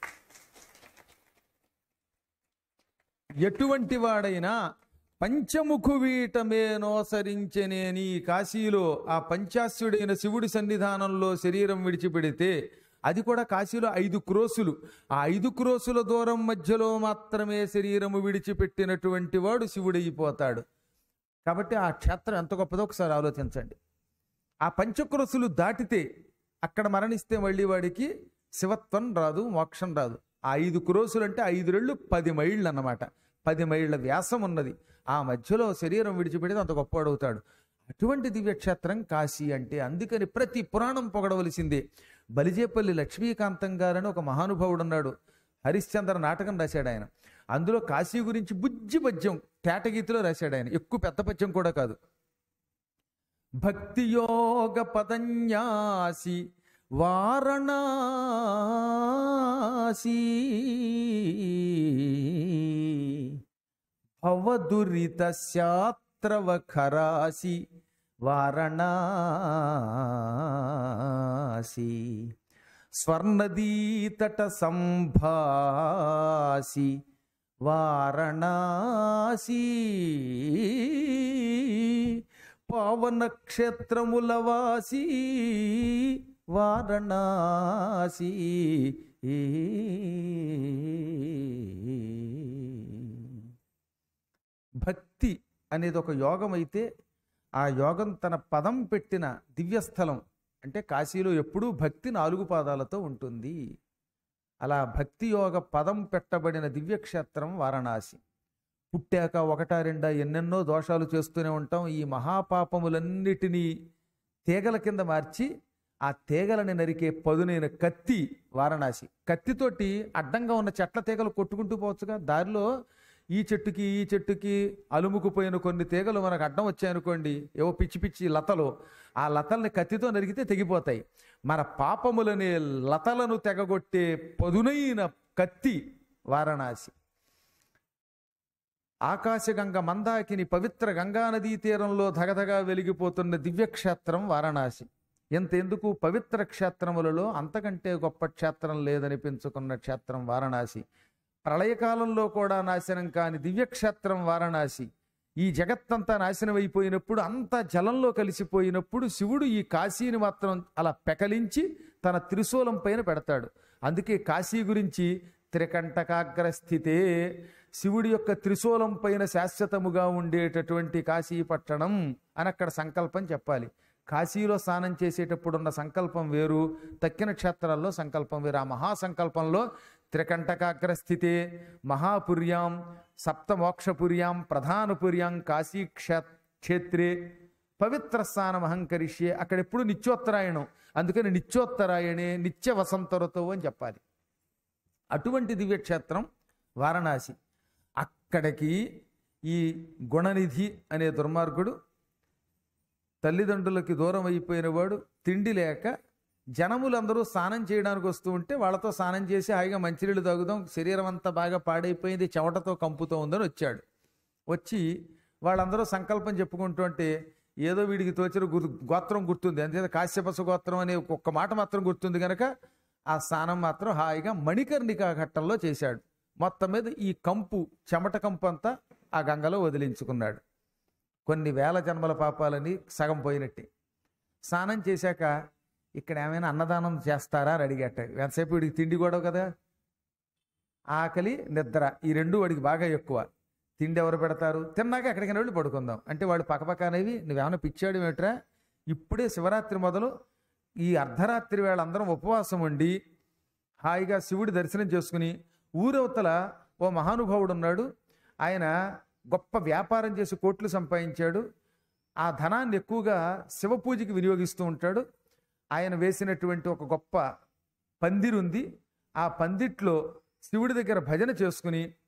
ఎటువంటి వాడైనా పంచముఖు వీటమే నోసరించనేని కాశీలో ఆ పంచాస్యుడైన శివుడి సన్నిధానంలో శరీరం విడిచిపెడితే, అది కూడా కాశీలో ఐదు క్రోసులు, ఆ ఐదు క్రోసుల దూరం మధ్యలో మాత్రమే శరీరము విడిచిపెట్టినటువంటి వాడు శివుడైపోతాడు. కాబట్టి ఆ క్షేత్రం ఎంత గొప్పదో ఒకసారి ఆలోచించండి. ఆ పంచక్రోసులు దాటితే అక్కడ మరణిస్తే మళ్ళీ వాడికి శివత్వం రాదు, మోక్షం రాదు. ఆ ఐదు క్రోసులు అంటే ఐదు రెళ్ళు పది మైళ్ళు అన్నమాట. పది మైళ్ళ వ్యాసం ఉన్నది. ఆ మధ్యలో శరీరం విడిచిపెడితే అంత గొప్పవాడవుతాడు. అటువంటి దివ్యక్షేత్రం కాశీ అంటే. అందుకని ప్రతి పురాణం పొగడవలసిందే. బలిజేపల్లి లక్ష్మీకాంతం గారని ఒక మహానుభావుడు ఉన్నాడు. హరిశ్చంద్ర నాటకం రాశాడు ఆయన. అందులో కాశీ గురించి బుజ్జి పద్యం తేటగీతిలో రాశాడు ఆయన. ఎక్కువ పెద్ద పద్యం కూడా కాదు. భక్తి యోగ పదన్యాసి వారణాసి భవదురిత శాత్రవఖరాసి వారణాసి స్వర్ణదీతట సంభాసి వారణాసి పావన క్షేత్రములవాసి వారణాసి. భక్తి అనేది ఒక యోగం అయితే, ఆ యోగం తన పదం పెట్టిన దివ్యస్థలం అంటే కాశీలో ఎప్పుడూ భక్తి నాలుగు పాదాలతో ఉంటుంది. అలా భక్తి యోగ పదం పెట్టబడిన దివ్యక్షేత్రం వారణాసి. పుట్టాక ఒకటా రెండా ఎన్నెన్నో దోషాలు చేస్తూనే ఉంటాం. ఈ మహాపాపములన్నిటినీ తీగల కింద మార్చి ఆ తీగలని నరికే పదునైన కత్తి వారణాసి. కత్తితోటి అడ్డంగా ఉన్న చెట్ల తీగలు కొట్టుకుంటూ పోవచ్చుగా. దారిలో ఈ చెట్టుకి ఈ చెట్టుకి అలుముకుపోయిన కొన్ని తీగలు మనకు అడ్డం వచ్చాయనుకోండి, ఏవో పిచ్చి పిచ్చి లతలు, ఆ లతల్ని కత్తితో నరికితే తెగిపోతాయి. మన పాపములనే లతలను తెగగొట్టే పదునైన కత్తి వారణాసి. ఆకాశగంగ మందాకిని పవిత్ర గంగానదీ తీరంలో ధగధగా వెలిగిపోతున్న దివ్యక్షేత్రం వారణాసి. ఎంతెందుకు పవిత్ర క్షేత్రములలో అంతకంటే గొప్ప క్షేత్రం లేదనిపించుకున్న క్షేత్రం వారణాసి. ప్రళయకాలంలో కూడా నాశనం కాని దివ్యక్షేత్రం వారణాసి. ఈ జగత్తంతా నాశనం అయిపోయినప్పుడు, అంతా జలంలో కలిసిపోయినప్పుడు శివుడు ఈ కాశీని మాత్రం అలా పెకలించి తన త్రిశూలం పైన పెడతాడు. అందుకే కాశీ గురించి త్రికంటకాగ్రస్థితే, శివుడి యొక్క త్రిశూలం పైన శాశ్వతముగా ఉండేటటువంటి కాశీ పట్టణం అని అక్కడ సంకల్పం చెప్పాలి. కాశీలో స్నానం చేసేటప్పుడు ఉన్న సంకల్పం వేరు, తక్కిన క్షేత్రాల్లో సంకల్పం వేరు. ఆ మహాసంకల్పంలో త్రికంటకాగ్రస్థితే మహాపుర్యాం సప్తమోక్షపుర్యాం ప్రధానపుర్యాం కాశీ క్షే క్షేత్రే పవిత్ర స్నానం అహంకరిష్యే. అక్కడ ఎప్పుడు నిత్యోత్తరాయణం, అందుకని నిత్యోత్తరాయణే నిత్య వసంత ఋతువు అని చెప్పాలి. అటువంటి దివ్యక్షేత్రం వారణాసి. అక్కడికి ఈ గుణనిధి అనే దుర్మార్గుడు, తల్లిదండ్రులకి దూరం అయిపోయిన వాడు, తిండి లేక జనములందరూ స్నానం చేయడానికి వస్తూ ఉంటే వాళ్ళతో స్నానం చేసి హాయిగా మంచినీళ్ళు తాగుదాం, శరీరం అంతా బాగా పాడైపోయింది, చెమటతో కంపుతో ఉందని వచ్చాడు. వచ్చి వాళ్ళందరూ సంకల్పం చెప్పుకుంటూ ఉంటే ఏదో వీడికి తోచిన గుర్ గోత్రం గుర్తుంది, అంతే కాశ్యపస గోత్రం అనే ఒక్క మాట మాత్రం గుర్తుంది కనుక ఆ స్నానం మాత్రం హాయిగా మణికర్ణికా ఘట్టంలో చేశాడు. మొత్తం మీద ఈ కంపు, చెమట కంపు అంతా ఆ గంగలో వదిలించుకున్నాడు. కొన్ని వేల జన్మల పాపాలని సగం పోయినట్టే. స్నానం చేశాక ఇక్కడ ఏమైనా అన్నదానం చేస్తారా అని అడిగట. ఎంతసేపు వీడికి తిండి గొడవ కదా, ఆకలి నిద్ర ఈ రెండు వాడికి బాగా ఎక్కువ. తిండి ఎవరు పెడతారు, తిన్నాక ఎక్కడికైనా వెళ్ళి పడుకుందాం అంటే వాడు పక్కపక్క అనేవి, నువ్వేమైనా పిచ్చాడు ఏమిట్రా, ఇప్పుడే శివరాత్రి మొదలు ఈ అర్ధరాత్రి వేళ అందరం ఉపవాసం ఉండి హాయిగా శివుడి దర్శనం చేసుకుని, ఊరవతల ఓ మహానుభావుడు ఉన్నాడు, ఆయన గొప్ప వ్యాపారం చేసి కోట్లు సంపాదించాడు, ఆ ధనాన్ని ఎక్కువగా శివ పూజకి వినియోగిస్తూ ఉంటాడు. ఆయన వేసినటువంటి ఒక గొప్ప పందిరి ఉంది, ఆ పందిట్లో శివుడి దగ్గర భజన చేసుకుని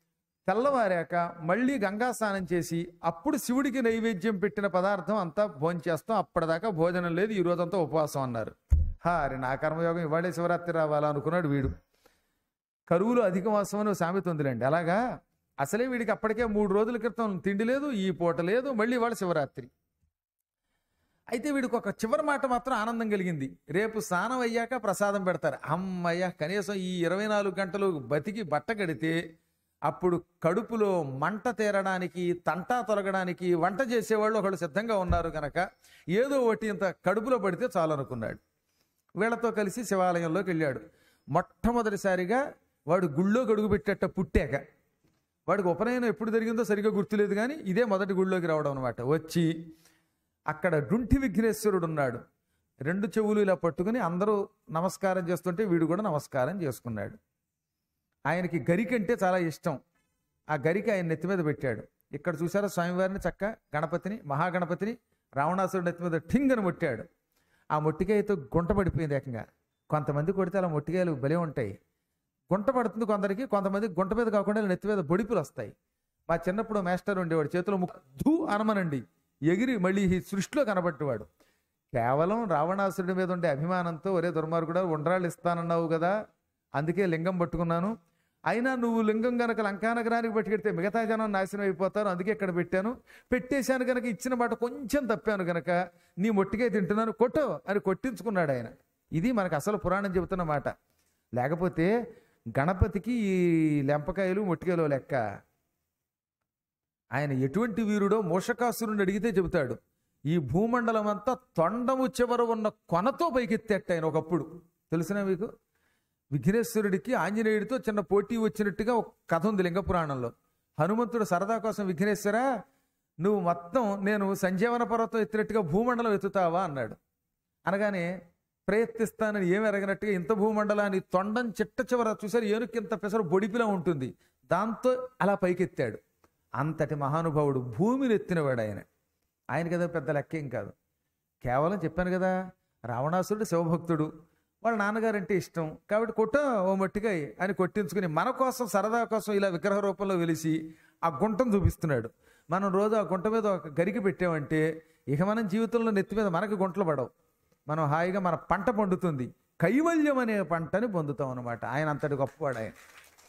తెల్లవారాక మళ్ళీ గంగా స్నానం చేసి అప్పుడు శివుడికి నైవేద్యం పెట్టిన పదార్థం అంతా భోంచేస్తాం, అప్పటిదాకా భోజనం లేదు, ఈ రోజంతా ఉపవాసం అన్నారు. హారి నా కర్మయోగం ఇవాళే శివరాత్రి రావాలా అనుకున్నాడు వీడు. కరువులో అధిక మాసం అని సామెత ఉందిలేండి. అలాగా అసలే వీడికి అప్పటికే మూడు రోజుల క్రితం తిండి లేదు, ఈ పూట లేదు, మళ్ళీ ఇవాళ శివరాత్రి. అయితే వీడికి ఒక చివరి మాట మాత్రం ఆనందం కలిగింది. రేపు స్నానం అయ్యాక ప్రసాదం పెడతారు. అమ్మయ్య, కనీసం ఈ ఇరవై నాలుగు గంటలు బతికి బట్ట కడితే అప్పుడు కడుపులో మంట తీరడానికి, తంటా తొలగడానికి వంట చేసేవాళ్ళు ఒకళ్ళు సిద్ధంగా ఉన్నారు కనుక ఏదో ఒకటి ఇంత కడుపులో పడితే చాలనుకున్నాడు. వీళ్ళతో కలిసి శివాలయంలోకి వెళ్ళాడు. మొట్టమొదటిసారిగా వాడు గుళ్ళో గడుగు పెట్టేట పుట్టాక, వాడికి ఉపనయనం ఎప్పుడు జరిగిందో సరిగ్గా గుర్తులేదు కానీ ఇదే మొదటి గుళ్ళోకి రావడం అనమాట. వచ్చి అక్కడ డుంఠి విఘ్నేశ్వరుడు ఉన్నాడు. రెండు చెవులు ఇలా పట్టుకుని అందరూ నమస్కారం చేస్తుంటే వీడు కూడా నమస్కారం చేసుకున్నాడు. ఆయనకి గరికంటే చాలా ఇష్టం. ఆ గరిక ఆయన నెత్తి మీద పెట్టాడు. ఇక్కడ చూసారా స్వామివారిని, చక్క గణపతిని, మహాగణపతిని రావణాసురుడు నెత్తి మీద ఠింగ్ అని ముట్టాడు. ఆ మొట్టికాయతో గుంట పడిపోయింది ఏకంగా. కొంతమంది కొడితే అలా మొట్టికాయలు భలే ఉంటాయి. గుంట పడుతుంది కొందరికి, కొంతమంది గుంట మీద కాకుండా నెత్తి మీద బొడిపులు వస్తాయి. మా చిన్నప్పుడు మాస్టర్ ఉండేవాడు, చేతిలో ముక్కు ధూ అనమనండి ఎగిరి మళ్ళీ ఈ సృష్టిలో కనబట్టేవాడు. కేవలం రావణాసురుడి మీద ఉండే అభిమానంతో, ఒరే దుర్మార్గుడా ఉండ్రాళ్ళు ఇస్తానన్నావు కదా అందుకే లింగం పట్టుకున్నాను, అయినా నువ్వు లింగం గనక లంకానగరానికి పట్టుకెడితే మిగతా జనం నాశనం అయిపోతారు, అందుకే ఇక్కడ పెట్టాను, పెట్టేశాను కనుక ఇచ్చిన మాట కొంచెం తప్పాను కనుక నీ మొట్టికే తింటున్నాను, కొట్టో అని కొట్టించుకున్నాడు ఆయన. ఇది మనకు అసలు పురాణం చెబుతున్న మాట. లేకపోతే గణపతికి ఈ లెంపకాయలు మొట్టికాయలు లెక్క. ఆయన ఎటువంటి వీరుడో మూషకాసురుని అడిగితే చెబుతాడు. ఈ భూమండలం అంతా తొండము చివర ఉన్న కొనతో పైకెత్తేట ఆయన ఒకప్పుడు. తెలిసినా మీకు? విఘ్నేశ్వరుడికి ఆంజనేయుడితో చిన్న పోటీ వచ్చినట్టుగా ఒక కథ ఉంది లింగ పురాణంలో. హనుమంతుడు సరదా కోసం విఘ్నేశ్వర నువ్వు మొత్తం నేను సంజీవన పర్వతం ఎత్తినట్టుగా భూమండలం ఎత్తుతావా అన్నాడు. అనగానే ప్రయత్నిస్తానని ఏమి ఎరగనట్టుగా ఇంత భూమండలాన్ని తొండం చిట్ట చివర చూసారు ఏనుకింత పెసరు బొడిపిలా ఉంటుంది, దాంతో అలా పైకెత్తాడు. అంతటి మహానుభావుడు, భూమిని ఎత్తినవాడు ఆయన. ఆయన కదా పెద్ద లెక్కేం కాదు. కేవలం చెప్పాను కదా, రావణాసురుడు శివభక్తుడు, వాళ్ళ నాన్నగారంటే ఇష్టం కాబట్టి కొట్ట ఓ మట్టికాయ అని కొట్టించుకుని మన కోసం సరదా కోసం ఇలా విగ్రహ రూపంలో వెలిసి ఆ గుంటను చూపిస్తున్నాడు. మనం రోజు ఆ గుంట మీద ఒక గరికి పెట్టామంటే ఇక మనం జీవితంలో నెత్తి మీద మనకి గుంటలు పడవు, మనం హాయిగా మన పంట పండుతుంది, కైవల్యం అనే పంటని పొందుతాం అనమాట. ఆయన అంతటి గొప్పవాడు ఆయన.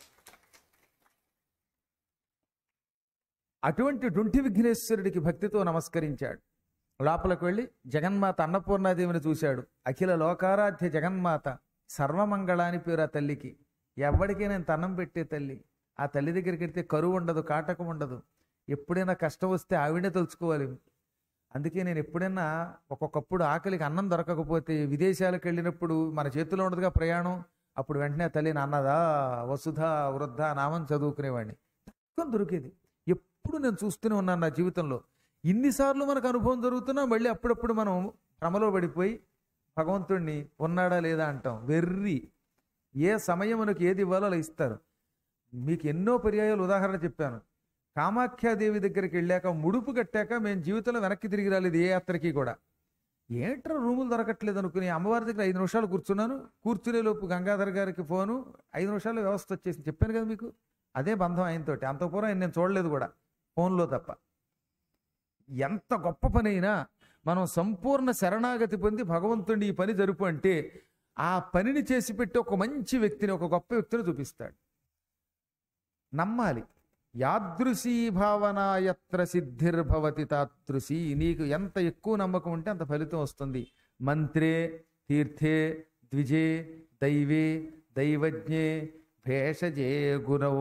అటువంటి డుంఠి విఘ్నేశ్వరుడికి భక్తితో నమస్కరించాడు. లోపలికి వెళ్ళి జగన్మాత అన్నపూర్ణాదేవిని చూశాడు. అఖిల లోకారాధ్య జగన్మాత, సర్వమంగళాని పేరు ఆ తల్లికి. ఎవరికీ నేను తన్నం పెట్టే తల్లి. ఆ తల్లి దగ్గరికి వెళ్తే కరువు ఉండదు, కాటకం ఉండదు. ఎప్పుడైనా కష్టం వస్తే ఆవిడే తలుచుకోవాలి. అందుకే నేను ఎప్పుడైనా ఒక్కొక్కప్పుడు ఆకలికి అన్నం దొరకకపోతే విదేశాలకు వెళ్ళినప్పుడు మన చేతిలో ఉండదుగా ప్రయాణం, అప్పుడు వెంటనే తల్లి నాన్నదా వసుధ వృద్ధ నామం చదువుకునేవాడిని. తక్కువ దొరికేది. ఎప్పుడు నేను చూస్తూనే ఉన్నాను నా జీవితంలో. ఇన్నిసార్లు మనకు అనుభవం జరుగుతున్నా మళ్ళీ అప్పుడప్పుడు మనం భ్రమలో పడిపోయి భగవంతుడిని ఉన్నాడా లేదా అంటాం. వెర్రి. ఏ సమయం మనకు ఏది ఇవ్వాలో అలా ఇస్తారు. మీకు ఎన్నో పర్యాయాలు ఉదాహరణ చెప్పాను. కామాఖ్యాదేవి దగ్గరికి వెళ్ళాక ముడుపు కట్టాక మేము జీవితంలో వెనక్కి తిరిగి రాలేదు ఏ యాత్రకి కూడా. ఏంట్రా రూములు దొరకట్లేదు అనుకుని అమ్మవారి దగ్గర ఐదు నిమిషాలు కూర్చున్నాను. కూర్చునే లోపు గంగాధర్ గారికి ఫోను, ఐదు నిమిషాలు వ్యవస్థ వచ్చేసి చెప్పాను కదా మీకు. అదే బంధం ఆయనతోటి. అంతపూర్వం ఆయన నేను చూడలేదు కూడా, ఫోన్లో తప్ప. ఎంత గొప్ప పని అయినా మనం సంపూర్ణ శరణాగతి పొంది భగవంతుడి ఈ పని జరుపు అంటే ఆ పనిని చేసి పెట్టి ఒక మంచి వ్యక్తిని, ఒక గొప్ప వ్యక్తిని చూపిస్తాడు. నమ్మాలి. యాదృశీ భావన యత్ర సిద్ధిర్భవతి తాదృశీ. నీకు ఎంత ఎక్కువ నమ్మకం ఉంటే అంత ఫలితం వస్తుంది. మంత్రే తీర్థే ద్విజే దైవే దైవజ్ఞే భేషజే గురౌ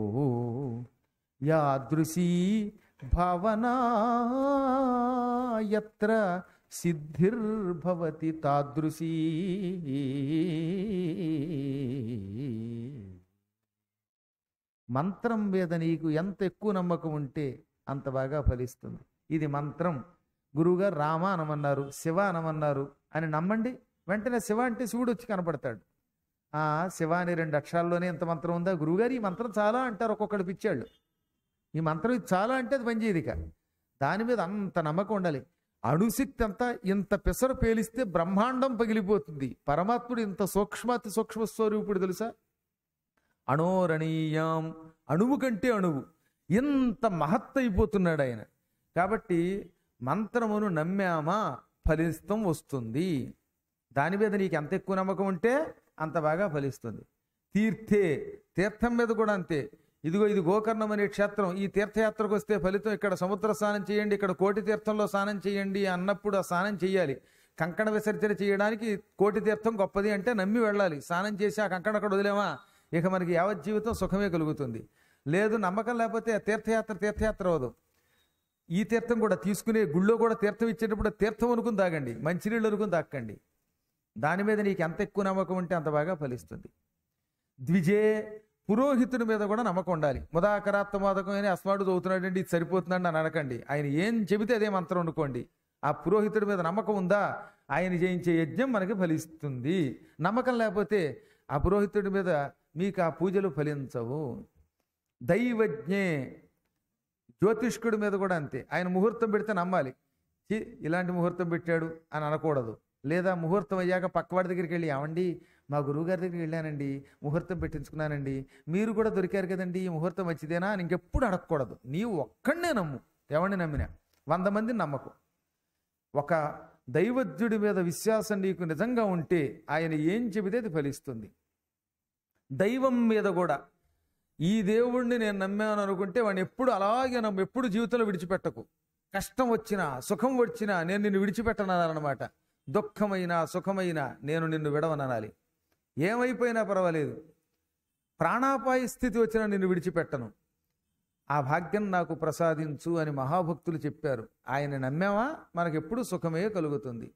యాదృశీ భావనా యత్ర సిద్ధిర్భవతి తాదృశీ. మంత్రం మీద నీకు ఎంత ఎక్కువ నమ్మకం ఉంటే అంత బాగా ఫలిస్తుంది. ఇది మంత్రం. గురువుగారు రామ అనమన్నారు, శివ అనమన్నారు అని నమ్మండి. వెంటనే శివ అంటే శివుడు వచ్చి కనపడతాడు. ఆ శివ అని రెండు అక్షరాల్లోనే ఎంత మంత్రం ఉందా? గురువుగారు ఈ మంత్రం చాలా అంటారు ఒక్కొక్కడు పిచ్చాళ్ళు. ఈ మంత్రం ఇది చాలా అంటే అది పనిచేయదు. ఇక దాని మీద అంత నమ్మకం ఉండాలి. అణుశక్తి అంతా ఇంత పెసరు పేలిస్తే బ్రహ్మాండం పగిలిపోతుంది. పరమాత్ముడు ఇంత సూక్ష్మాతి సూక్ష్మ స్వరూపుడు తెలుసా? అణోరణీయాం, అణువు కంటే అణువు, ఎంత మహత్తైపోతున్నాడు ఆయన. కాబట్టి మంత్రమును నమ్మామా ఫలితం వస్తుంది. దాని మీద నీకు ఎంత ఎక్కువ నమ్మకం ఉంటే అంత బాగా ఫలిస్తుంది. తీర్థే, తీర్థం మీద కూడా అంతే. ఇదిగో ఇది గోకర్ణం అనే క్షేత్రం, ఈ తీర్థయాత్రకు వస్తే ఫలితం ఇక్కడ సముద్ర స్నానం చేయండి, ఇక్కడ కోటి తీర్థంలో స్నానం చేయండి అన్నప్పుడు ఆ స్నానం చేయాలి. కంకణ విసర్జన చేయడానికి కోటి తీర్థం గొప్పది అంటే నమ్మి వెళ్ళాలి. స్నానం చేసి ఆ కంకణ అక్కడ వదిలేమా, ఇక మనకి యావత్ జీవితం సుఖమే కలుగుతుంది. లేదు నమ్మకం లేకపోతే తీర్థయాత్ర తీర్థయాత్ర అవదు. ఈ తీర్థం కూడా తీసుకునే గుళ్ళో కూడా తీర్థం ఇచ్చేటప్పుడు తీర్థం అనుకుని తాగండి, మంచినీళ్ళు అనుకుని తాకండి. దాని మీద నీకు ఎంత ఎక్కువ నమ్మకం ఉంటే అంత బాగా ఫలిస్తుంది. ద్విజే, పురోహితుడి మీద కూడా నమ్మకం ఉండాలి. ముదాకరాత్మోదకం అని అస్మాడు చదువుతున్నాడండి ఇది సరిపోతుందండి అని అనకండి. ఆయన ఏం చెబితే అదే మంత్రం అనుకోండి. ఆ పురోహితుడి మీద నమ్మకం ఉందా, ఆయన చేయించే యజ్ఞం మనకి ఫలిస్తుంది. నమ్మకం లేకపోతే ఆ పురోహితుడి మీద మీకు ఆ పూజలు ఫలించవు. దైవజ్ఞే, జ్యోతిష్కుడి మీద కూడా అంతే. ఆయన ముహూర్తం పెడితే నమ్మాలి. ఇలాంటి ముహూర్తం పెట్టాడు అని అనకూడదు. లేదా ముహూర్తం అయ్యాక పక్కవాడి దగ్గరికి వెళ్ళి, ఏమండి మా గురువుగారి దగ్గరికి వెళ్ళానండి, ముహూర్తం పెట్టించుకున్నానండి, మీరు కూడా దొరికారు కదండి, ఈ ముహూర్తం మంచిదేనా అని ఇంకెప్పుడు అడగకూడదు. నీవు ఒక్కడనే నమ్ము, ఎవరిని నమ్మినా. వంద మందిని నమ్మకు. ఒక దైవజ్ఞుడి మీద విశ్వాసం నీకు నిజంగా ఉంటే ఆయన ఏం చెబితే అది ఫలిస్తుంది. దైవం మీద కూడా, ఈ దేవుణ్ణి నేను నమ్మాను అనుకుంటే వాడిని ఎప్పుడు అలాగే నమ్ము, ఎప్పుడు జీవితంలో విడిచిపెట్టకు. కష్టం వచ్చినా సుఖం వచ్చినా నేను నిన్ను విడిచిపెట్టనన్నమాట. దుఃఖమైనా సుఖమైనా నేను నిన్ను విడవననాలి. ఏమైపోయినా పర్వాలేదు, ప్రాణాపాయ స్థితి వచ్చినా నిన్ను విడిచిపెట్టను, ఆ భాగ్యం నాకు ప్రసాదించు అని మహాభక్తులు చెప్పారు. ఆయన నమ్మావా మనకెప్పుడు సుఖమే కలుగుతుంది.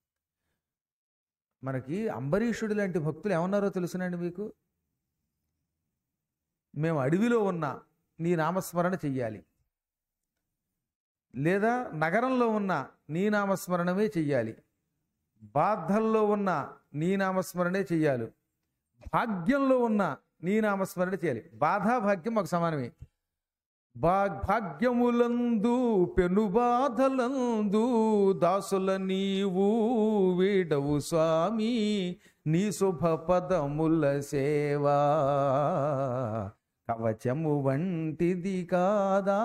మనకి అంబరీషుడు లాంటి భక్తులు ఏమన్నారో తెలుసునండి మీకు? మేము అడవిలో ఉన్నా నీ నామస్మరణ చెయ్యాలి, లేదా నగరంలో ఉన్న నీ నామస్మరణమే చెయ్యాలి, బాధల్లో ఉన్న నీ నామస్మరణే చెయ్యాలి, భాగ్యంలో ఉన్న నీ నామస్మరణ చేయాలి. బాధ భాగ్యం మాకు సమానమే. భా భాగ్యములందు పెను బాధలందు దాసుల నీవు వీడవు స్వామి, నీ శుభ పదముల సేవా కవచము వంటిది కాదా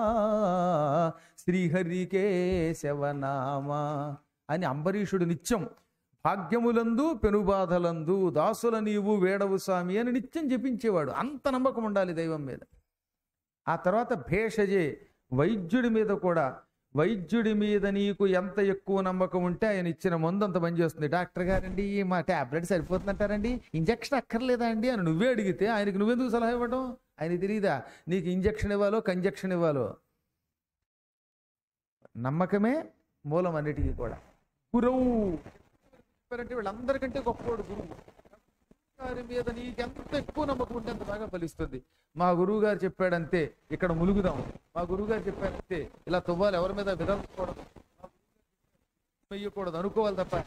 శ్రీహరికేశవనామా అని అంబరీషుడు నిత్యం భాగ్యములందు పెనుబాధలందు దాసుల నీవు వేడవు స్వామి అని నిత్యం జపించేవాడు. అంత నమ్మకం ఉండాలి దైవం మీద. ఆ తర్వాత భేషజే, వైద్యుడి మీద కూడా, వైద్యుడి మీద నీకు ఎంత ఎక్కువ నమ్మకం ఉంటే ఆయన ఇచ్చిన మందు అంత పనిచేస్తుంది. డాక్టర్ గారండి మా ట్యాబ్లెట్ సరిపోతుందంటారండి, ఇంజక్షన్ అక్కర్లేదా అండి అని నువ్వే అడిగితే ఆయనకి నువ్వెందుకు సలహా ఇవ్వడం? ఆయన తెలియదా నీకు ఇంజక్షన్ ఇవ్వాలో కంజక్షన్ ఇవ్వాలో? నమ్మకమే మూలం అన్నిటికీ కూడా. గురువు అంటే వీళ్ళందరికంటే గొప్పవాడు గురువు. గారి మీద నీకెంత ఎక్కువ నమ్మకం ఉంటే అంత బాగా ఫలిస్తుంది. మా గురువు గారు చెప్పాడంతే ఇక్కడ ములుగుదాం, మా గురువు గారు చెప్పాడంతే ఇలా తువ్వాలి, ఎవరి మీద విధకూడదు వెయ్యకూడదు అనుకోవాలి తప్ప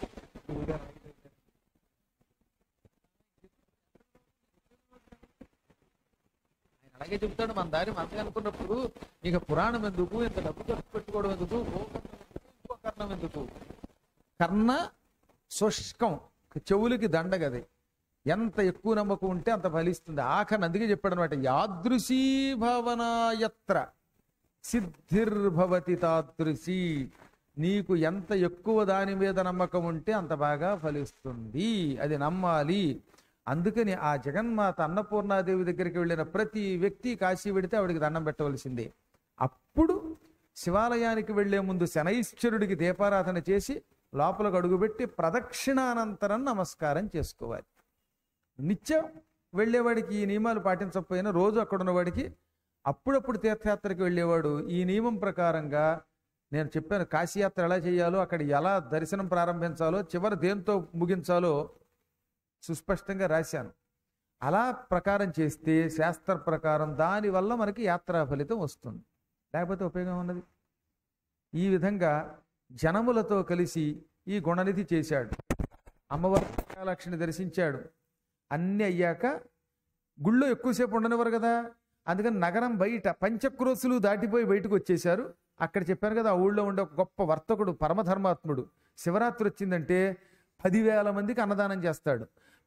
ఆయన అలాగే చెప్తాడు. మన దారి మనమే అనుకున్నప్పుడు ఇక పురాణం ఎందుకు, ఇంత డబ్బు ఖర్చు పెట్టుకోవడం ఎందుకు, కర్ణం ఎందుకు? కర్ణ శుష్కం, చెవులకి దండగది. ఎంత ఎక్కువ నమ్మకం ఉంటే అంత ఫలిస్తుంది. ఆఖరి అందుకే చెప్పాడు అనమాట, యాదృశీ భావనాయత్ర సిద్ధిర్భవతి తాదృశీ. నీకు ఎంత ఎక్కువ దాని మీద నమ్మకం ఉంటే అంత బాగా ఫలిస్తుంది, అది నమ్మాలి. అందుకని ఆ జగన్మాత అన్నపూర్ణాదేవి దగ్గరికి వెళ్ళిన ప్రతి వ్యక్తి కాశీ వెడితే ఆవిడికి దండం పెట్టవలసిందే. అప్పుడు శివాలయానికి వెళ్లే ముందు శనైశ్వరుడికి దీపారాధన చేసి లోపలకు అడుగుపెట్టి ప్రదక్షిణానంతరం నమస్కారం చేసుకోవాలి. నిత్యం వెళ్ళేవాడికి ఈ నియమాలు పాటించకపోయినా రోజు అక్కడ ఉన్నవాడికి అప్పుడప్పుడు తీర్థయాత్రకి వెళ్ళేవాడు ఈ నియమం ప్రకారంగా, నేను చెప్పాను కాశీయాత్ర ఎలా చేయాలో, అక్కడ ఎలా దర్శనం ప్రారంభించాలో, చివరి దేంతో ముగించాలో సుస్పష్టంగా రాశాను. అలా ప్రకారం చేస్తే శాస్త్ర ప్రకారం దానివల్ల మనకి యాత్రా ఫలితం వస్తుంది, లేకపోతే ఉపయోగం ఉన్నది. ఈ విధంగా జనములతో కలిసి ఈ గుణనిధి చేశాడు. అమ్మవారి లక్ష్మిని దర్శించాడు. అన్నీ అయ్యాక గుళ్ళో ఎక్కువసేపు ఉండనివ్వరు కదా, అందుకని నగరం బయట పంచక్రోసులు దాటిపోయి బయటకు వచ్చేశారు. అక్కడ చెప్పాను కదా, ఆ ఊళ్ళో ఉండే ఒక గొప్ప వర్తకుడు పరమధర్మాత్ముడు శివరాత్రి వచ్చిందంటే పదివేల మందికి అన్నదానం చేస్తాడు.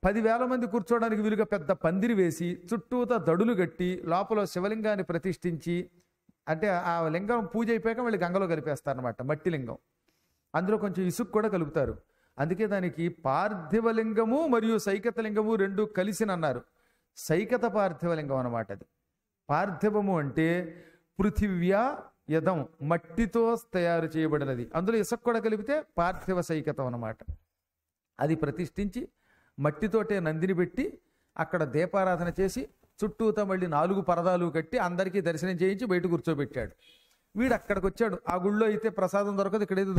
పదివేల మంది కూర్చోవడానికి వీలుగా పెద్ద పందిరి వేసి చుట్టూతా దడులు కట్టి లోపల శివలింగాన్ని ప్రతిష్ఠించి, అంటే ఆ లింగం పూజ అయిపోయాక మళ్ళీ గంగలో కలిపేస్తారనమాట, మట్టి లింగం. అందులో కొంచెం ఇసుక కూడా కలుపుతారు. అందుకే దానికి పార్థివలింగము మరియు సైకతలింగము రెండు కలిసినన్నారు. సైకత పార్థివలింగం అనమాట అది. పార్థివము అంటే పృథివ్యా యదం, మట్టితో తయారు చేయబడినది. అందులో ఇసుక కూడా కలిపితే పార్థివ సైకతం అనమాట. అది ప్రతిష్ఠించి మట్టితోటే నందిని పెట్టి అక్కడ దీపారాధన చేసి చుట్టూతో మళ్ళీ నాలుగు పరదాలు కట్టి అందరికీ దర్శనం చేయించి బయట కూర్చోబెట్టాడు. వీడు అక్కడికి వచ్చాడు. ఆ గుళ్ళో అయితే ప్రసాదం దొరకదు, ఇక్కడేదో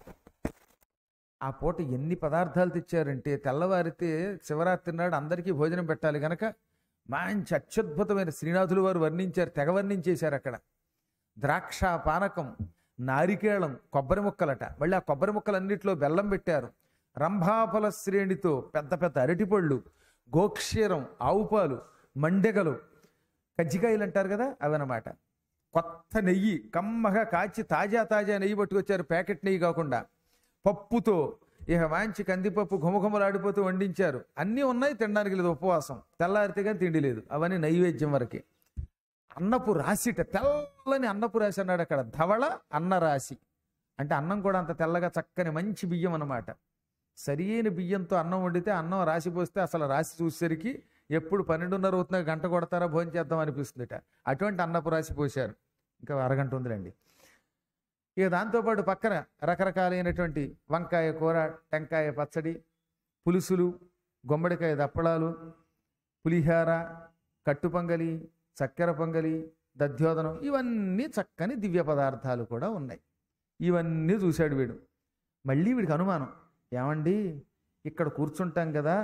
ఆ పూట ఎన్ని పదార్థాలు తెచ్చారంటే, తెల్లవారితే శివరాత్రి నాడు అందరికీ భోజనం పెట్టాలి గనక మంచి అత్యద్భుతమైన శ్రీనాథులు వారు వర్ణించారు, తెగ వర్ణించేశారు. అక్కడ ద్రాక్ష పానకం, నారికేళం, కొబ్బరి ముక్కలట. మళ్ళీ ఆ కొబ్బరి ముక్కలన్నింటిలో బెల్లం పెట్టారు. రంభాఫల శ్రేణితో పెద్ద పెద్ద అరటిపళ్ళు, గోక్షీరం, ఆవుపాలు, మండెగలు, కజ్జికాయలు అంటారు కదా అవన్నమాట. కొత్త నెయ్యి కమ్మగా కాచి తాజా తాజా నెయ్యి పట్టుకొచ్చారు, ప్యాకెట్ నెయ్యి కాకుండా. పప్పుతో ఇక మంచి కందిపప్పు ఘుమఘుమలాడిపోతూ వండించారు. అన్నీ ఉన్నాయి, తినడానికి లేదు, ఉపవాసం. తెల్లారితే కానీ తిండి లేదు. అవన్నీ నైవేద్యం వరకే. అన్నపు రాశిట, తెల్లని అన్నపు రాశి అన్నాడు అక్కడ. ధవళ అన్న రాశి అంటే అన్నం కూడా అంత తెల్లగా చక్కని మంచి బియ్యం అన్నమాట. సరియైన బియ్యంతో అన్నం వండితే అన్నం రాసి పోస్తే అసలు రాసి చూసేసరికి ఎప్పుడు పన్నెండున్నర అవుతున్నా గంట కొడతారా భోజనం చేద్దాం అనిపిస్తుందిట. అటువంటి అన్నపు రాసి పోశారు. ఇంకా అరగంట ఉందిలేండి. ఇక దాంతోపాటు పక్కన రకరకాలైనటువంటి వంకాయ కూర, టెంకాయ పచ్చడి, పులుసులు, గుమ్మడికాయ దప్పడాలు, పులిహార, కట్టు పొంగలి, చక్కెర పొంగలి, దధ్యోదనం, ఇవన్నీ చక్కని దివ్య పదార్థాలు కూడా ఉన్నాయి. ఇవన్నీ చూశాడు వీడు. మళ్ళీ వీడికి అనుమానం, ఏమండి ఇక్కడ కూర్చుంటాం కదా,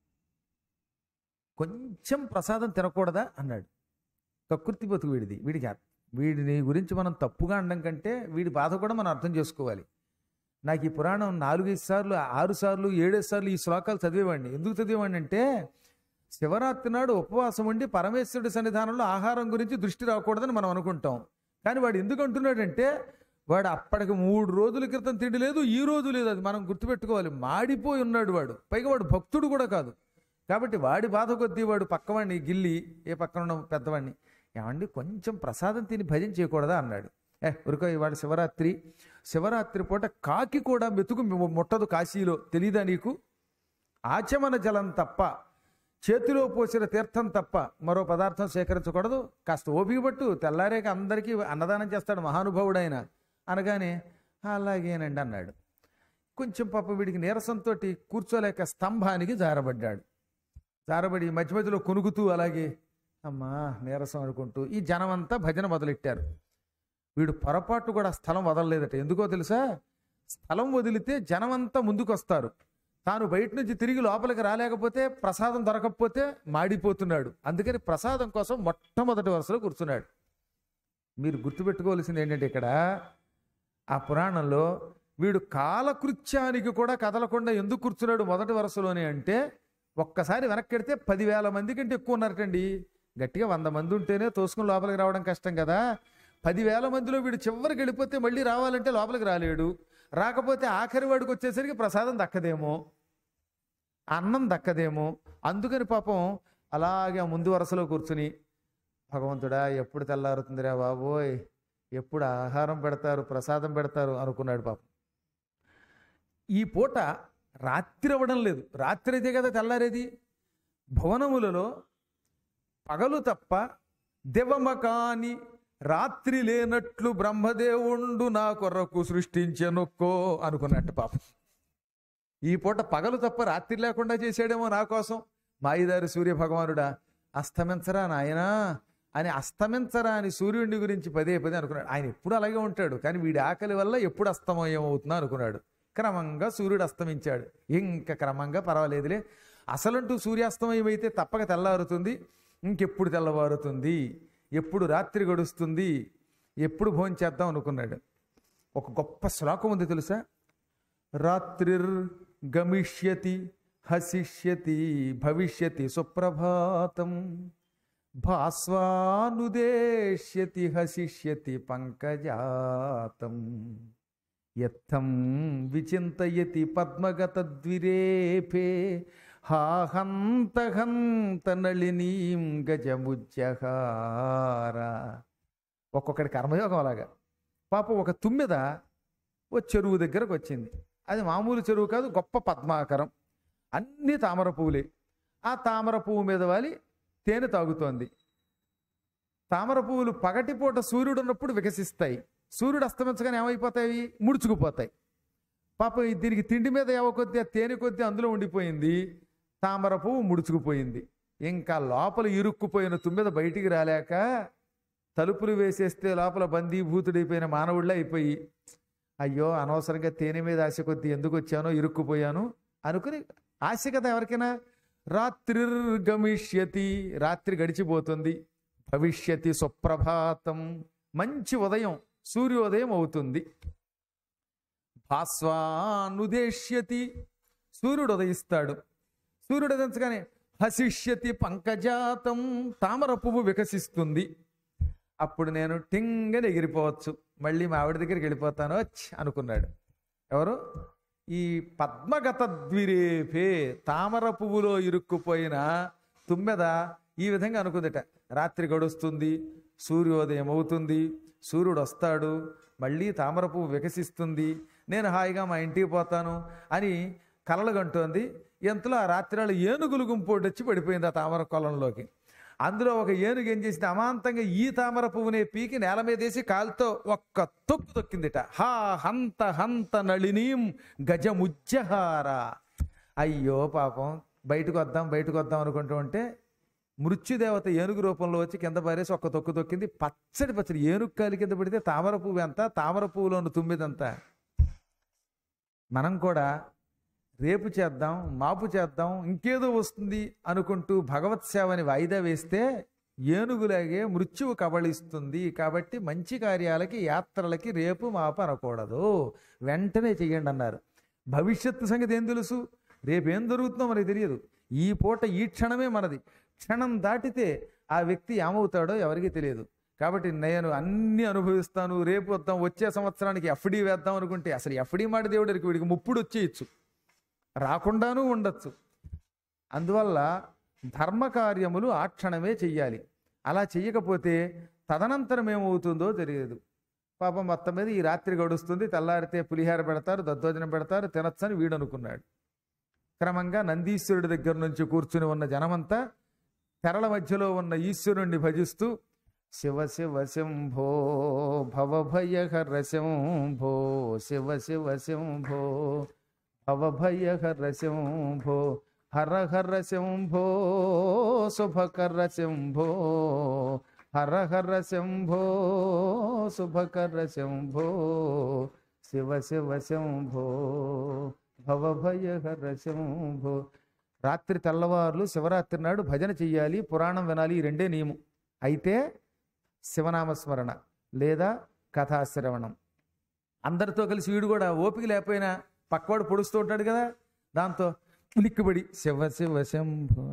కొంచెం ప్రసాదం తినకూడదా అన్నాడు. కక్కుర్తి బతుకు వీడిది. వీడికి వీడిని గురించి మనం తప్పుగా అనడం కంటే వీడి బాధ కూడా మనం అర్థం చేసుకోవాలి. నాకు ఈ పురాణం నాలుగైదు సార్లు, ఆరు సార్లు, ఏడేడు సార్లు ఈ శ్లోకాలు చదివేవాడిని. ఎందుకు చదివేవాడిని అంటే, శివరాత్రి నాడు ఉపవాసం ఉండి పరమేశ్వరుడి సన్నిధానంలో ఆహారం గురించి దృష్టి రాకూడదని మనం అనుకుంటాం. కానీ వాడు ఎందుకు అంటున్నాడంటే, వాడు అప్పటికి మూడు రోజుల క్రితం తిండి లేదు, ఈ రోజు లేదు. అది మనం గుర్తుపెట్టుకోవాలి. మాడిపోయి ఉన్నాడు వాడు. పైగా వాడు భక్తుడు కూడా కాదు. కాబట్టి వాడి బాధ కొద్దీ వాడు పక్కవాడిని గిల్లి, ఏ పక్కన ఉన్న పెద్దవాడిని, ఏమండి కొంచెం ప్రసాదం తిని భజన చేయకూడదా అన్నాడు. ఏ ఉరుకో, ఇవాళ శివరాత్రి, శివరాత్రి పూట కాకి కూడా మెతుకు ముట్టదు కాశీలో, తెలీదా నీకు? ఆచమన జలం తప్ప, చేతిలో పోసిన తీర్థం తప్ప మరో పదార్థం సేకరించకూడదు. కాస్త ఓపిక పట్టు, తెల్లారేక అందరికీ అన్నదానం చేస్తాడు మహానుభావుడైన అనగానే అలాగేనండి అన్నాడు. కొంచెం పాప వీడికి నీరసంతో కూర్చోలేక స్తంభానికి జారబడ్డాడు. జారబడి మధ్య మధ్యలో కొనుగుతూ అలాగే అమ్మా నీరసం అనుకుంటూ ఈ జనమంతా భజన మొదలెట్టారు. వీడు పొరపాటు కూడా స్థలం వదలలేదట. ఎందుకో తెలుసా? స్థలం వదిలితే జనమంతా ముందుకొస్తారు. తాను బయట నుంచి తిరిగి లోపలికి రాలేకపోతే, ప్రసాదం దొరకకపోతే మాడిపోతున్నాడు. అందుకని ప్రసాదం కోసం మొట్టమొదటి వరుసలో కూర్చున్నాడు. మీరు గుర్తుపెట్టుకోవాల్సింది ఏంటంటే, ఇక్కడ ఆ పురాణంలో వీడు కాలకృత్యానికి కూడా కదలకుండా ఎందుకు కూర్చున్నాడు మొదటి వరుసలోనే అంటే, ఒక్కసారి వెనక్కెడితే పదివేల మంది కంటే ఎక్కువ ఉన్నారటండి. గట్టిగా వంద మంది ఉంటేనే తోసుకుని లోపలికి రావడం కష్టం కదా. పదివేల మందిలో వీడు చివరికి వెళ్ళిపోతే మళ్ళీ రావాలంటే లోపలికి రాలేడు. రాకపోతే ఆఖరి వాడికి వచ్చేసరికి ప్రసాదం దక్కదేమో, అన్నం దక్కదేమో. అందుకని పాపం అలాగే ముందు వరుసలో కూర్చుని, భగవంతుడా ఎప్పుడు తెల్లారుతుందిరా బాబోయ్, ఎప్పుడు ఆహారం పెడతారు, ప్రసాదం పెడతారు అనుకున్నాడు పాపం. ఈ పూట రాత్రి అవ్వడం లేదు. రాత్రి అయితే కదా తెల్లారేది. భవనములలో పగలు తప్ప దివమకాని రాత్రి లేనట్లు బ్రహ్మదేవుండు నా కొరకు సృష్టించెనుక్కో అనుకున్నట్టు పాపం. ఈ పూట పగలు తప్ప రాత్రి లేకుండా చేసాడేమో నా కోసం. మాయిదారి సూర్య భగవానుడా అస్తమించరా నాయనా అని, అస్తమించరా అని సూర్యుడి గురించి పదే పదే అనుకున్నాడు. ఆయన ఎప్పుడు అలాగే ఉంటాడు, కానీ వీడి ఆకలి వల్ల ఎప్పుడు అస్తమయం అవుతుందా అనుకున్నాడు. క్రమంగా సూర్యుడు అస్తమించాడు. ఇంకా క్రమంగా పర్వాలేదులే, అసలంటూ సూర్యాస్తమయం అయితే తప్పక తెల్లారుతుంది, ఇంకెప్పుడు తెల్లవారుతుంది, ఎప్పుడు రాత్రి గడుస్తుంది, ఎప్పుడు భోజనం చేద్దాం అనుకున్నాడు. ఒక గొప్ప శ్లోకం ఉంది తెలుసా? రాత్రిర్ గమిష్యతి హసిష్యతి భవిష్యతి సుప్రభాతం భాస్వానుదేశ్యతి హసిష్యతి పంకజాతం యత్థం విచింతయతి పద్మగత ద్విరేఫే హా హంత హంత నళినీం గజముజ్జహార. ఒక్కొక్కడి కర్మయోగం అలాగా. పాపం ఒక తుమ్మెద ఓ చెరువు దగ్గరకు వచ్చింది. అది మామూలు చెరువు కాదు, గొప్ప పద్మాకరం, అన్ని తామర పువ్వులే. ఆ తామర పువ్వు మీద వాలి తేనె తాగుతోంది. తామర పువ్వులు పగటిపూట సూర్యుడు ఉన్నప్పుడు వికసిస్తాయి, సూర్యుడు అస్తమించగానే ఏమైపోతాయి, ముడుచుకుపోతాయి. పాపం దీనికి తిండి మీద ఏవో కొద్ది ఆ తేనె కొద్ది అందులో ఉండిపోయింది. తామర పువ్వు ముడుచుకుపోయింది. ఇంకా లోపల ఇరుక్కుపోయిన తుమ్మెద బయటికి రాలేక తలుపులు వేసేస్తే లోపల బందీభూతుడైపోయిన మానవుళ్ళ అయిపోయి, అయ్యో అనవసరంగా తేనె మీద ఆశ కొద్ది ఎందుకు వచ్చానో, ఇరుక్కుపోయాను అనుకుని, ఆశ కదా ఎవరికైనా. రాత్రిర్గమిష్యతి, రాత్రి గడిచిపోతుంది. భవిష్యతి సుప్రభాతం, మంచి ఉదయం సూర్యోదయం అవుతుంది. భాస్వానుదేశ్యతి, సూర్యుడు ఉదయిస్తాడు. సూర్యుడు ఉదయించగానే హసిష్యతి పంకజాతం, తామర పువ్వు వికసిస్తుంది. అప్పుడు నేను టింగని ఎగిరిపోవచ్చు, మళ్ళీ మా ఆవిడ దగ్గరికి వెళ్ళిపోతాను వచ్చి అనుకున్నాడు. ఎవరు? ఈ పద్మగత ద్విరేపే, తామర పువ్వులో ఇరుక్కుపోయిన తుమ్మెద ఈ విధంగా అనుకుందట. రాత్రి గడుస్తుంది, సూర్యోదయం అవుతుంది, సూర్యుడు వస్తాడు, మళ్ళీ తామర పువ్వు వికసిస్తుంది, నేను హాయిగా మా ఇంటికి పోతాను అని కలలు కంటోంది. ఎంతలో ఆ రాత్రిలో ఏనుగులు గుంపోటి వచ్చి పడిపోయింది ఆ తామర కొలంలోకి. అందులో ఒక ఏనుగు ఏం చేసింది, అమాంతంగా ఈ తామర పువ్వునే పీకి నేల మీద వేసి కాలుతో ఒక్క తొక్కు తొక్కిందిట. హా హంత హంత నళినీం గజముజ్జహార. అయ్యో పాపం, బయటకు వద్దాం బయటకు వద్దాం అనుకుంటూ ఉంటే మృత్యుదేవత ఏనుగు రూపంలో వచ్చి కింద పారేసి ఒక్క తొక్కు తొక్కింది. పచ్చడి పచ్చడి ఏనుగు కాలి కింద పడితే తామర పువ్వు ఎంత, తామర పువ్వులోని తుమ్మిదంతా. మనం కూడా రేపు చేద్దాం, మాపు చేద్దాం, ఇంకేదో వస్తుంది అనుకుంటూ భగవత్ సేవని వాయిదా వేస్తే ఏనుగులాగే మృత్యువు కబళిస్తుంది. కాబట్టి మంచి కార్యాలకి, యాత్రలకి రేపు మాపు అనకూడదు, వెంటనే చెయ్యండి అన్నారు. భవిష్యత్తు సంగతి ఏం తెలుసు, రేపేం జరుగుతుందో మనకి తెలియదు. ఈ పూట ఈ క్షణమే మనది. క్షణం దాటితే ఆ వ్యక్తి ఏమవుతాడో ఎవరికి తెలియదు. కాబట్టి నేను అన్ని అనుభవిస్తాను, రేపు వద్దాం, వచ్చే సంవత్సరానికి ఎఫ్డీ వేద్దాం అనుకుంటే అసలు ఎఫ్డీ మాట దేవుడికి వీడికి ముప్పుడు వచ్చేయచ్చు, రాకుండానూ ఉండొచ్చు. అందువల్ల ధర్మకార్యములు ఆ క్షణమే చెయ్యాలి. అలా చెయ్యకపోతే తదనంతరం ఏమవుతుందో తెలియదు. పాపం మొత్తం మీద ఈ రాత్రి గడుస్తుంది, తెల్లారితే పులిహార పెడతారు, దద్దోజనం పెడతారు, తినొచ్చని వీడు అనుకున్నాడు. క్రమంగా నందీశ్వరుడి దగ్గర నుంచి కూర్చుని ఉన్న జనమంతా తెరల మధ్యలో ఉన్న ఈశ్వరుణ్ణి భజిస్తూ శివ శివ శంభో భవభయహర శంభో, శివ శివ శంభో భవభయహర శంభో, హర హర శంభో శుభకర శంభో, హర హర శంభో శుభకర శంభో, శివ శివ శంభో భవభయహర శంభో. రాత్రి తెల్లవారులు శివరాత్రి నాడు భజన చెయ్యాలి, పురాణం వినాలి, ఈ రెండే నియమం. అయితే శివనామస్మరణ లేదా కథాశ్రవణం. అందరితో కలిసి వీడు కూడా ఓపిక లేకపోయినా పక్కవాడు పొడుస్తూ ఉంటాడు కదా, దాంతో ఉలిక్కిపడి శివ శివ శంభో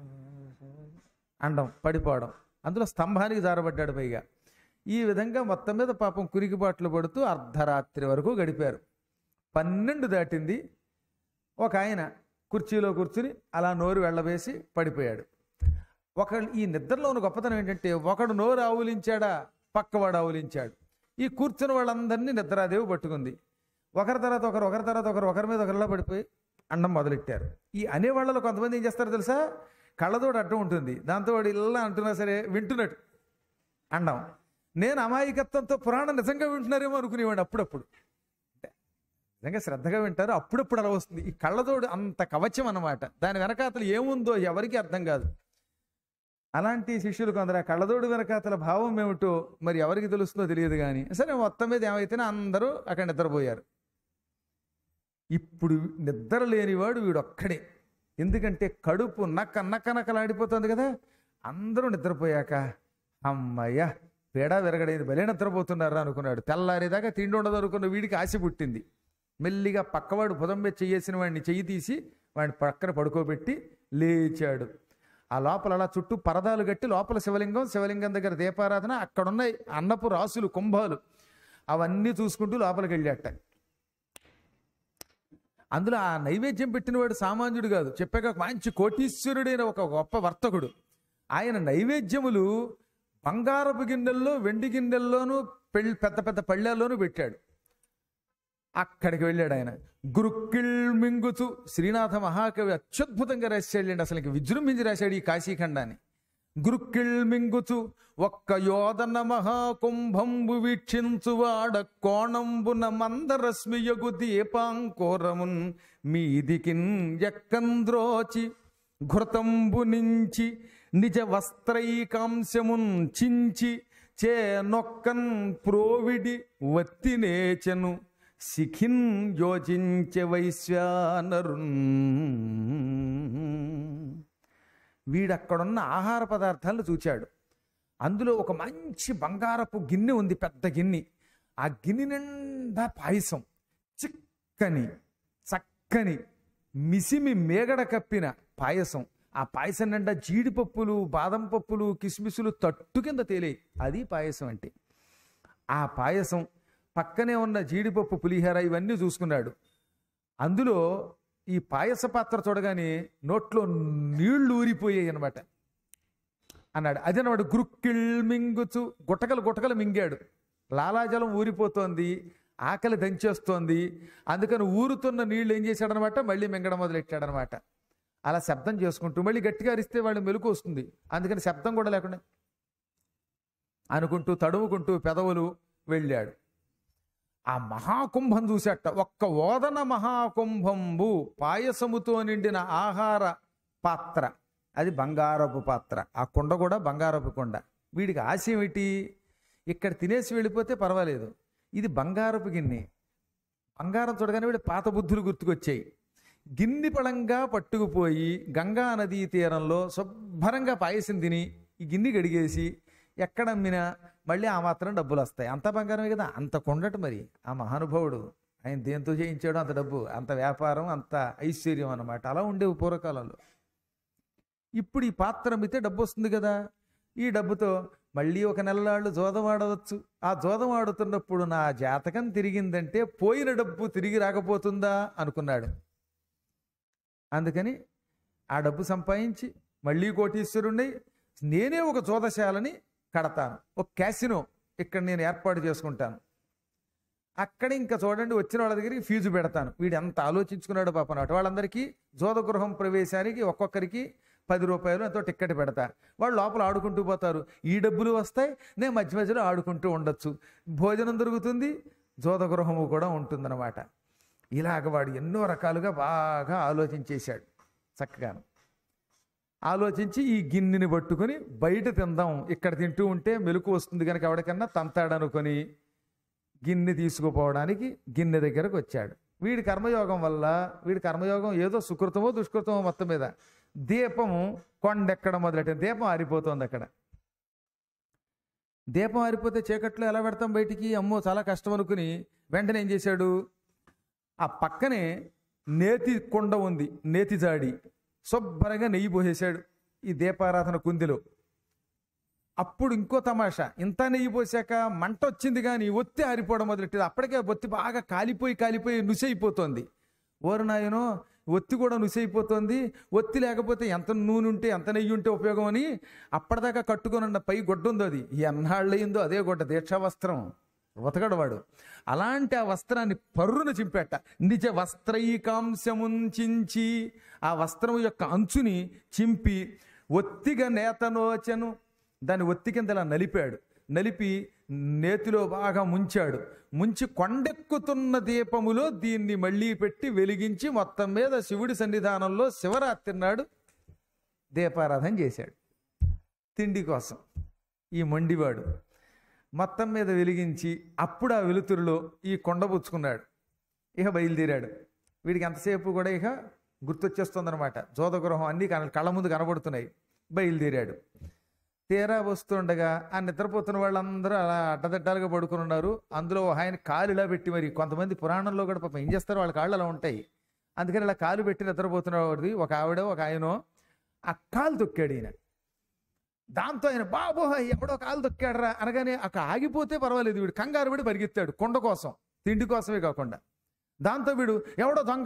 అండం, పడిపోవడం, అందులో స్తంభానికి జారబడ్డాడు పైగా. ఈ విధంగా మొత్తం మీద పాపం కురికిపాట్లు పడుతూ అర్ధరాత్రి వరకు గడిపారు. పన్నెండు దాటింది. ఒక ఆయన కుర్చీలో కూర్చుని అలా నోరు వెళ్ళవేసి పడిపోయాడు. ఒకళ్ళు ఈ నిద్రలో ఉన్న గొప్పతనం ఏంటంటే, ఒకడు నోరు ఆవులించాడా, పక్కవాడు ఆవులించాడు. ఈ కూర్చున్న వాళ్ళందరినీ నిద్రాదేవి పట్టుకుంది. ఒకరి తర్వాత ఒకరు ఒకరి తర్వాత ఒకరు ఒకరి మీద ఒకరిలా పడిపోయి అండం మొదలెట్టారు. ఈ అనేవాళ్ళలో కొంతమంది ఏం చేస్తారో తెలుసా, కళ్ళతోడు అడ్డం ఉంటుంది, దాంతో వాడు ఇలా అంటున్నా సరే వింటున్నట్టు అండం. నేను అమాయకత్వంతో పురాణం నిజంగా వింటున్నారేమో అనుకునేవాడు. అప్పుడప్పుడు నిజంగా శ్రద్ధగా వింటారు, అప్పుడప్పుడు అలా వస్తుంది. ఈ కళ్ళతోడు అంత కవచం అన్నమాట, దాని వెనకాతలు ఏముందో ఎవరికి అర్థం కాదు. అలాంటి శిష్యులు కొందరు ఆ కళ్ళతోడు వెనకాతల భావం ఏమిటో మరి ఎవరికి తెలుస్తుందో తెలియదు. కానీ సరే మొత్తం మీద ఏమైతేనే అందరూ అక్కడ నిద్రపోయారు. ఇప్పుడు నిద్ర లేనివాడు వీడొక్కడే. ఎందుకంటే కడుపు నక్క నక్క నక్కలాడిపోతుంది కదా. అందరూ నిద్రపోయాక అమ్మయ్య పేడ విరగడైంది, భలే నిద్రపోతున్నారా అనుకున్నాడు. తెల్లారేదాకా తిండి ఉండదు అనుకున్న వీడికి ఆశ పుట్టింది. మెల్లిగా పక్కవాడు భుజం మీద చెయ్యేసిన వాడిని చెయ్యి తీసి వాడిని పక్కన పడుకోబెట్టి లేచాడు. ఆ లోపల అలా చుట్టూ పరదాలు కట్టి లోపల శివలింగం, శివలింగం దగ్గర దీపారాధన, అక్కడున్న అన్నపు రాసులు, కుంభాలు అవన్నీ చూసుకుంటూ లోపలికి వెళ్ళాట. అందులో ఆ నైవేద్యం పెట్టినవాడు సామాన్యుడు కాదు, చెప్పాక మంచి కోటీశ్వరుడైన ఒక గొప్ప వర్తకుడు. ఆయన నైవేద్యములు బంగారపు గిన్నెల్లో, వెండి గిన్నెల్లోనూ, పెళ్ళి పెద్ద పెద్ద పళ్ళెల్లోనూ పెట్టాడు. అక్కడికి వెళ్ళాడు ఆయన. గురుక్కిళ్ మింగుచు, శ్రీనాథ మహాకవి అత్యద్భుతంగా రాశాడండి, అసలు విజృంభించి రాశాడు ఈ కాశీఖండాన్ని. గురుక్కిళ్ మింగుచు ఒక్క యోధన మహాకుంభంబు వీక్షించువాడ కోణంబున మందరశ్మియగు దీపాంకోరమున్ మీదికిన్ ఎక్కంద్రోచి ఘృతంబు నుంచి నిజ వస్త్రైకాంశమున్ చించి చే నొక్కన్ ప్రోవిడి వత్తినేచెను శిఖిన్ యోచించే వైశ్వానరున్. వీడక్కడున్న ఆహార పదార్థాలను చూచాడు. అందులో ఒక మంచి బంగారపు గిన్నె ఉంది, పెద్ద గిన్నె. ఆ గిన్నె నిండా పాయసం, చిక్కని చక్కని మిసిమి మేగడ కప్పిన పాయసం. ఆ పాయసం నిండా జీడిపప్పులు, బాదం పప్పులు, కిస్మిసులు తట్టు కింద తేలే. అది పాయసం అంటే. ఆ పాయసం పక్కనే ఉన్న జీడిపప్పు, పులిహోర ఇవన్నీ చూసుకున్నాడు. అందులో ఈ పాయస పాత్ర చూడగానే నోట్లో నీళ్లు ఊరిపోయాయి అనమాట. అన్నాడు అదనమాట. గురుక్కిళ్ మింగుచు, గుటకలు గుటకలు మింగాడు. లాలాజలం ఊరిపోతోంది, ఆకలి దంచేస్తోంది. అందుకని ఊరుతున్న నీళ్లు ఏం చేశాడనమాట, మళ్ళీ మింగడం మొదలెట్టాడనమాట. అలా శబ్దం చేసుకుంటూ, మళ్ళీ గట్టిగా అరిస్తే వాళ్ళు మెలకు వస్తుంది, అందుకని శబ్దం కూడా లేకుండా అనుకుంటూ తడుముకుంటూ పెదవులు వెళ్ళాడు. ఆ మహాకుంభం చూసేట. ఒక్క ఓదన మహాకుంభంబు, పాయసముతో నిండిన ఆహార పాత్ర, అది బంగారపు పాత్ర. ఆ కుండ కూడా బంగారపు కుండ. వీడికి ఆశ ఏమిటి, ఇక్కడ తినేసి వెళ్ళిపోతే పర్వాలేదు, ఇది బంగారపు గిన్నె. బంగారం చూడగానే వీడి పాత బుద్ధులు గుర్తుకొచ్చాయి. గిన్నె పళంగా పట్టుకుపోయి గంగా నదీ తీరంలో శుభ్రంగా పాయసం తిని ఈ గిన్నె గడిగేసి ఎక్కడమ్మినా మళ్ళీ ఆ మాత్రం డబ్బులు వస్తాయి. అంత బంగారమే కదా, అంత కొండట. మరి ఆ మహానుభావుడు ఆయన దేంతో చేయించాడు అంత డబ్బు, అంత వ్యాపారం, అంత ఐశ్వర్యం అన్నమాట. అలా ఉండేవి పూర్వకాలంలో. ఇప్పుడు ఈ పాత్ర అమ్మితే డబ్బు వస్తుంది కదా, ఈ డబ్బుతో మళ్ళీ ఒక నెలలాళ్ళు జోదం ఆడవచ్చు. ఆ జోదం ఆడుతున్నప్పుడు నా జాతకం తిరిగిందంటే పోయిన డబ్బు తిరిగి రాకపోతుందా అనుకున్నాడు. అందుకని ఆ డబ్బు సంపాదించి మళ్ళీ కోటీశ్వరుణ్ణి, నేనే ఒక జోదశాలని కడతాను, ఒక క్యాసినో ఇక్కడ నేను ఏర్పాటు చేసుకుంటాను. అక్కడ ఇంకా చూడండి వచ్చిన వాళ్ళ దగ్గరికి ఫీజు పెడతాను. వీడు ఎంత ఆలోచించుకున్నాడో పాపం. నాటి వాళ్ళందరికీ జోదగృహం ప్రవేశానికి ఒక్కొక్కరికి పది రూపాయలు ఎంతో టిక్కెట్ పెడతా. వాళ్ళు లోపల ఆడుకుంటూ పోతారు, ఈ డబ్బులు వస్తాయి, నేను మధ్య మధ్యలో ఆడుకుంటూ ఉండొచ్చు, భోజనం దొరుకుతుంది, జోదగృహము కూడా ఉంటుందన్నమాట. ఇలాగ వాడు ఎన్నో రకాలుగా బాగా ఆలోచించేశాడు. చక్కగాను ఆలోచించి ఈ గిన్నెని పట్టుకుని బయట తిందాం, ఇక్కడ తింటూ ఉంటే మెలకు వస్తుంది కనుక ఎవరికన్నా తంతాడనుకొని గిన్నె తీసుకుపోవడానికి గిన్నె దగ్గరకు వచ్చాడు. వీడి కర్మయోగం వల్ల, వీడి కర్మయోగం ఏదో సుకృతమో దుష్కృతమో మొత్తం మీద దీపము కొండెక్కడం మొదలెట్టింది. దీపం ఆరిపోతుంది అక్కడ. దీపం ఆరిపోతే చీకట్లో ఎలా పెడతాం బయటికి, అమ్మో చాలా కష్టం అనుకుని వెంటనే ఏం చేశాడు, ఆ పక్కనే నేతి కొండ ఉంది, నేతి జాడి, శుభ్రంగా నెయ్యి పోసేశాడు ఈ దీపారాధన కుందిలో. అప్పుడు ఇంకో తమాషా, ఇంత నెయ్యి పోసాక మంట వచ్చింది కానీ ఒత్తి ఆరిపోవడం మొదలెట్టింది. అప్పటికే ఒత్తి బాగా కాలిపోయి కాలిపోయి నుసైపోతుంది. ఓరు నాయనో, ఒత్తి కూడా నుసైపోతుంది, ఒత్తి లేకపోతే ఎంత నూనె ఉంటే ఎంత నెయ్యి ఉంటే ఉపయోగం అని అప్పటిదాకా కట్టుకొని ఉన్న పై గొడ్డ ఉందో, అది ఎన్నాళ్ళయిందో అదే గొడ్డ, దీక్షా వస్త్రం, ఉతకడు వాడు. అలాంటి ఆ వస్త్రాన్ని పర్రున చింపేట. నిజ వస్త్రైకాంశముంచి ఆ వస్త్రం యొక్క అంచుని చింపి ఒత్తిగా నేతనోచను, దాన్ని ఒత్తి కింద ఇలా నలిపాడు. నలిపి నేతిలో బాగా ముంచాడు. ముంచి కొండెక్కుతున్న దీపములో దీన్ని మళ్ళీ పెట్టి వెలిగించి మొత్తం మీద శివుడి సన్నిధానంలో శివరాత్రి నాడు దీపారాధన చేశాడు తిండి కోసం. ఈ మొండివాడు మొత్తం మీద వెలిగించి అప్పుడు ఆ వెలుతురులో ఈ కొండ పుచ్చుకున్నాడు. ఇక బయలుదేరాడు. వీడికి ఎంతసేపు కూడా ఇక గుర్తొచ్చేస్తుందనమాట. జోదగృహం అన్నీ కళ్ళ ముందు కనబడుతున్నాయి. బయలుదేరాడు. తీరా వస్తుండగా ఆ నిద్రపోతున్న వాళ్ళందరూ అలా అడ్డదిడ్డాలుగా పడుకుని ఉన్నారు. అందులో ఆయన కాలు ఇలా పెట్టి, మరి కొంతమంది పురాణంలో కూడా పాపం ఏం చేస్తారో వాళ్ళ కాళ్ళు అలా ఉంటాయి, అందుకని ఇలా కాలు పెట్టి నిద్రపోతున్నవాడిది ఒక ఆవిడ ఒక ఆయనో ఆ కాలు తొక్కాడు ఈయన. దాంతో ఆయన బాబో ఎవడో కాలు తొక్కాడరా అనగానే అక్కడ ఆగిపోతే పర్వాలేదు, వీడు కంగారు పడి పరిగెత్తాడు కొండ కోసం, తిండి కోసమే కాకుండా. దాంతో వీడు ఎవడో దొంగ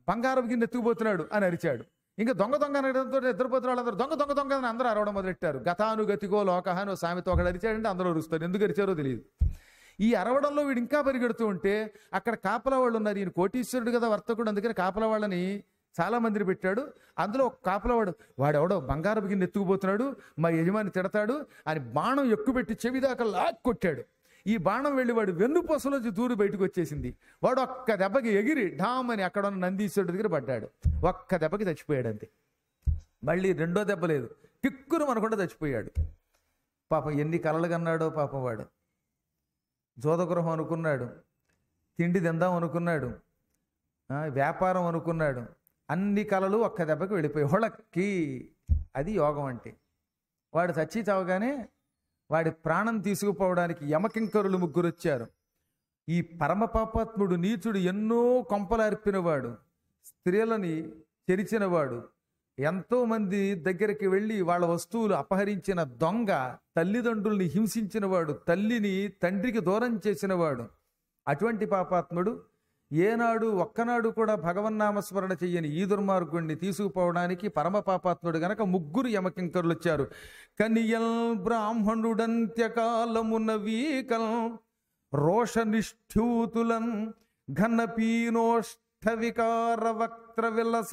బంగారం గిన్నె ఎత్తుకుపోతున్నాడు అని అరిచాడు. ఇంకా దొంగ దొంగ అనడంతో నిద్రపోతున్న వాళ్ళందరూ దొంగ దొంగ దొంగ అని అందరూ అరవడం మొదలెట్టారు. గతానుగతికో లోకహ అని సామెత ఒకడు అరిచాడంటే అందరూ అరుస్తారు. ఎందుకు అరిచారో తెలియదు. ఈ అరవడంలో వీడు ఇంకా పరిగెడుతూ ఉంటే అక్కడ కాపలా వాళ్ళు ఉన్నారు. ఈయన కోటీశ్వరుడు కదా, వర్తకుడు, అందుకని కాపలా వాళ్ళని చాలా మందిని పెట్టాడు. అందులో ఒక కాపలవాడు, వాడెవడో బంగారపు గిన్నె ఎత్తుకుపోతున్నాడు, మా యజమాని తిడతాడు అని బాణం ఎక్కుపెట్టి చెవిదాకా లాక్ కొట్టాడు. ఈ బాణం వెళ్ళి వాడు వెన్నుపొసలోంచి దూరి బయటకు వచ్చేసింది. వాడు ఒక్క దెబ్బకి ఎగిరి ఢామ్ అని అక్కడ ఉన్న నందీశ్వరుడి దగ్గర పడ్డాడు. ఒక్క దెబ్బకి చచ్చిపోయాడు అంతే. మళ్ళీ రెండో దెబ్బ లేదు, కిక్కురు మనకుండా చచ్చిపోయాడు. పాపం ఎన్ని కలలు కన్నాడో పాపం వాడు. జోదగృహం అనుకున్నాడు, తిండి తిందాం అనుకున్నాడు, వ్యాపారం అనుకున్నాడు, అన్ని కళలు ఒక్క దెబ్బకి వెళ్ళిపోయి హొళక్కి. అది యోగం అంటే. వాడు చచ్చి చావగానే వాడి ప్రాణం తీసుకుపోవడానికి యమకింకరులు ముగ్గురు వచ్చారు. ఈ పరమ పాపాత్ముడు నీచుడు ఎన్నో కొంపలార్పినవాడు, స్త్రీలని చెరిచినవాడు, ఎంతో మంది దగ్గరికి వెళ్ళి వాళ్ళ వస్తువులు అపహరించిన దొంగ, తల్లిదండ్రుల్ని హింసించినవాడు, తల్లిని తండ్రికి దూరం చేసినవాడు. అటువంటి పాపాత్ముడు ఏనాడు ఒక్కనాడు కూడా భగవన్నామస్మరణ చెయ్యని ఈ దుర్మార్గుణ్ణి తీసుకుపోవడానికి పరమ పాపాత్ముడు గనక ముగ్గురు యమకింకరులు వచ్చారు. కనియల్ బ్రాహ్మణుడంత్యకాలమున వీకల్ రోషనిష్ఠూతులన్ ఘనపీనోష్ఠ వికార వక్త్ర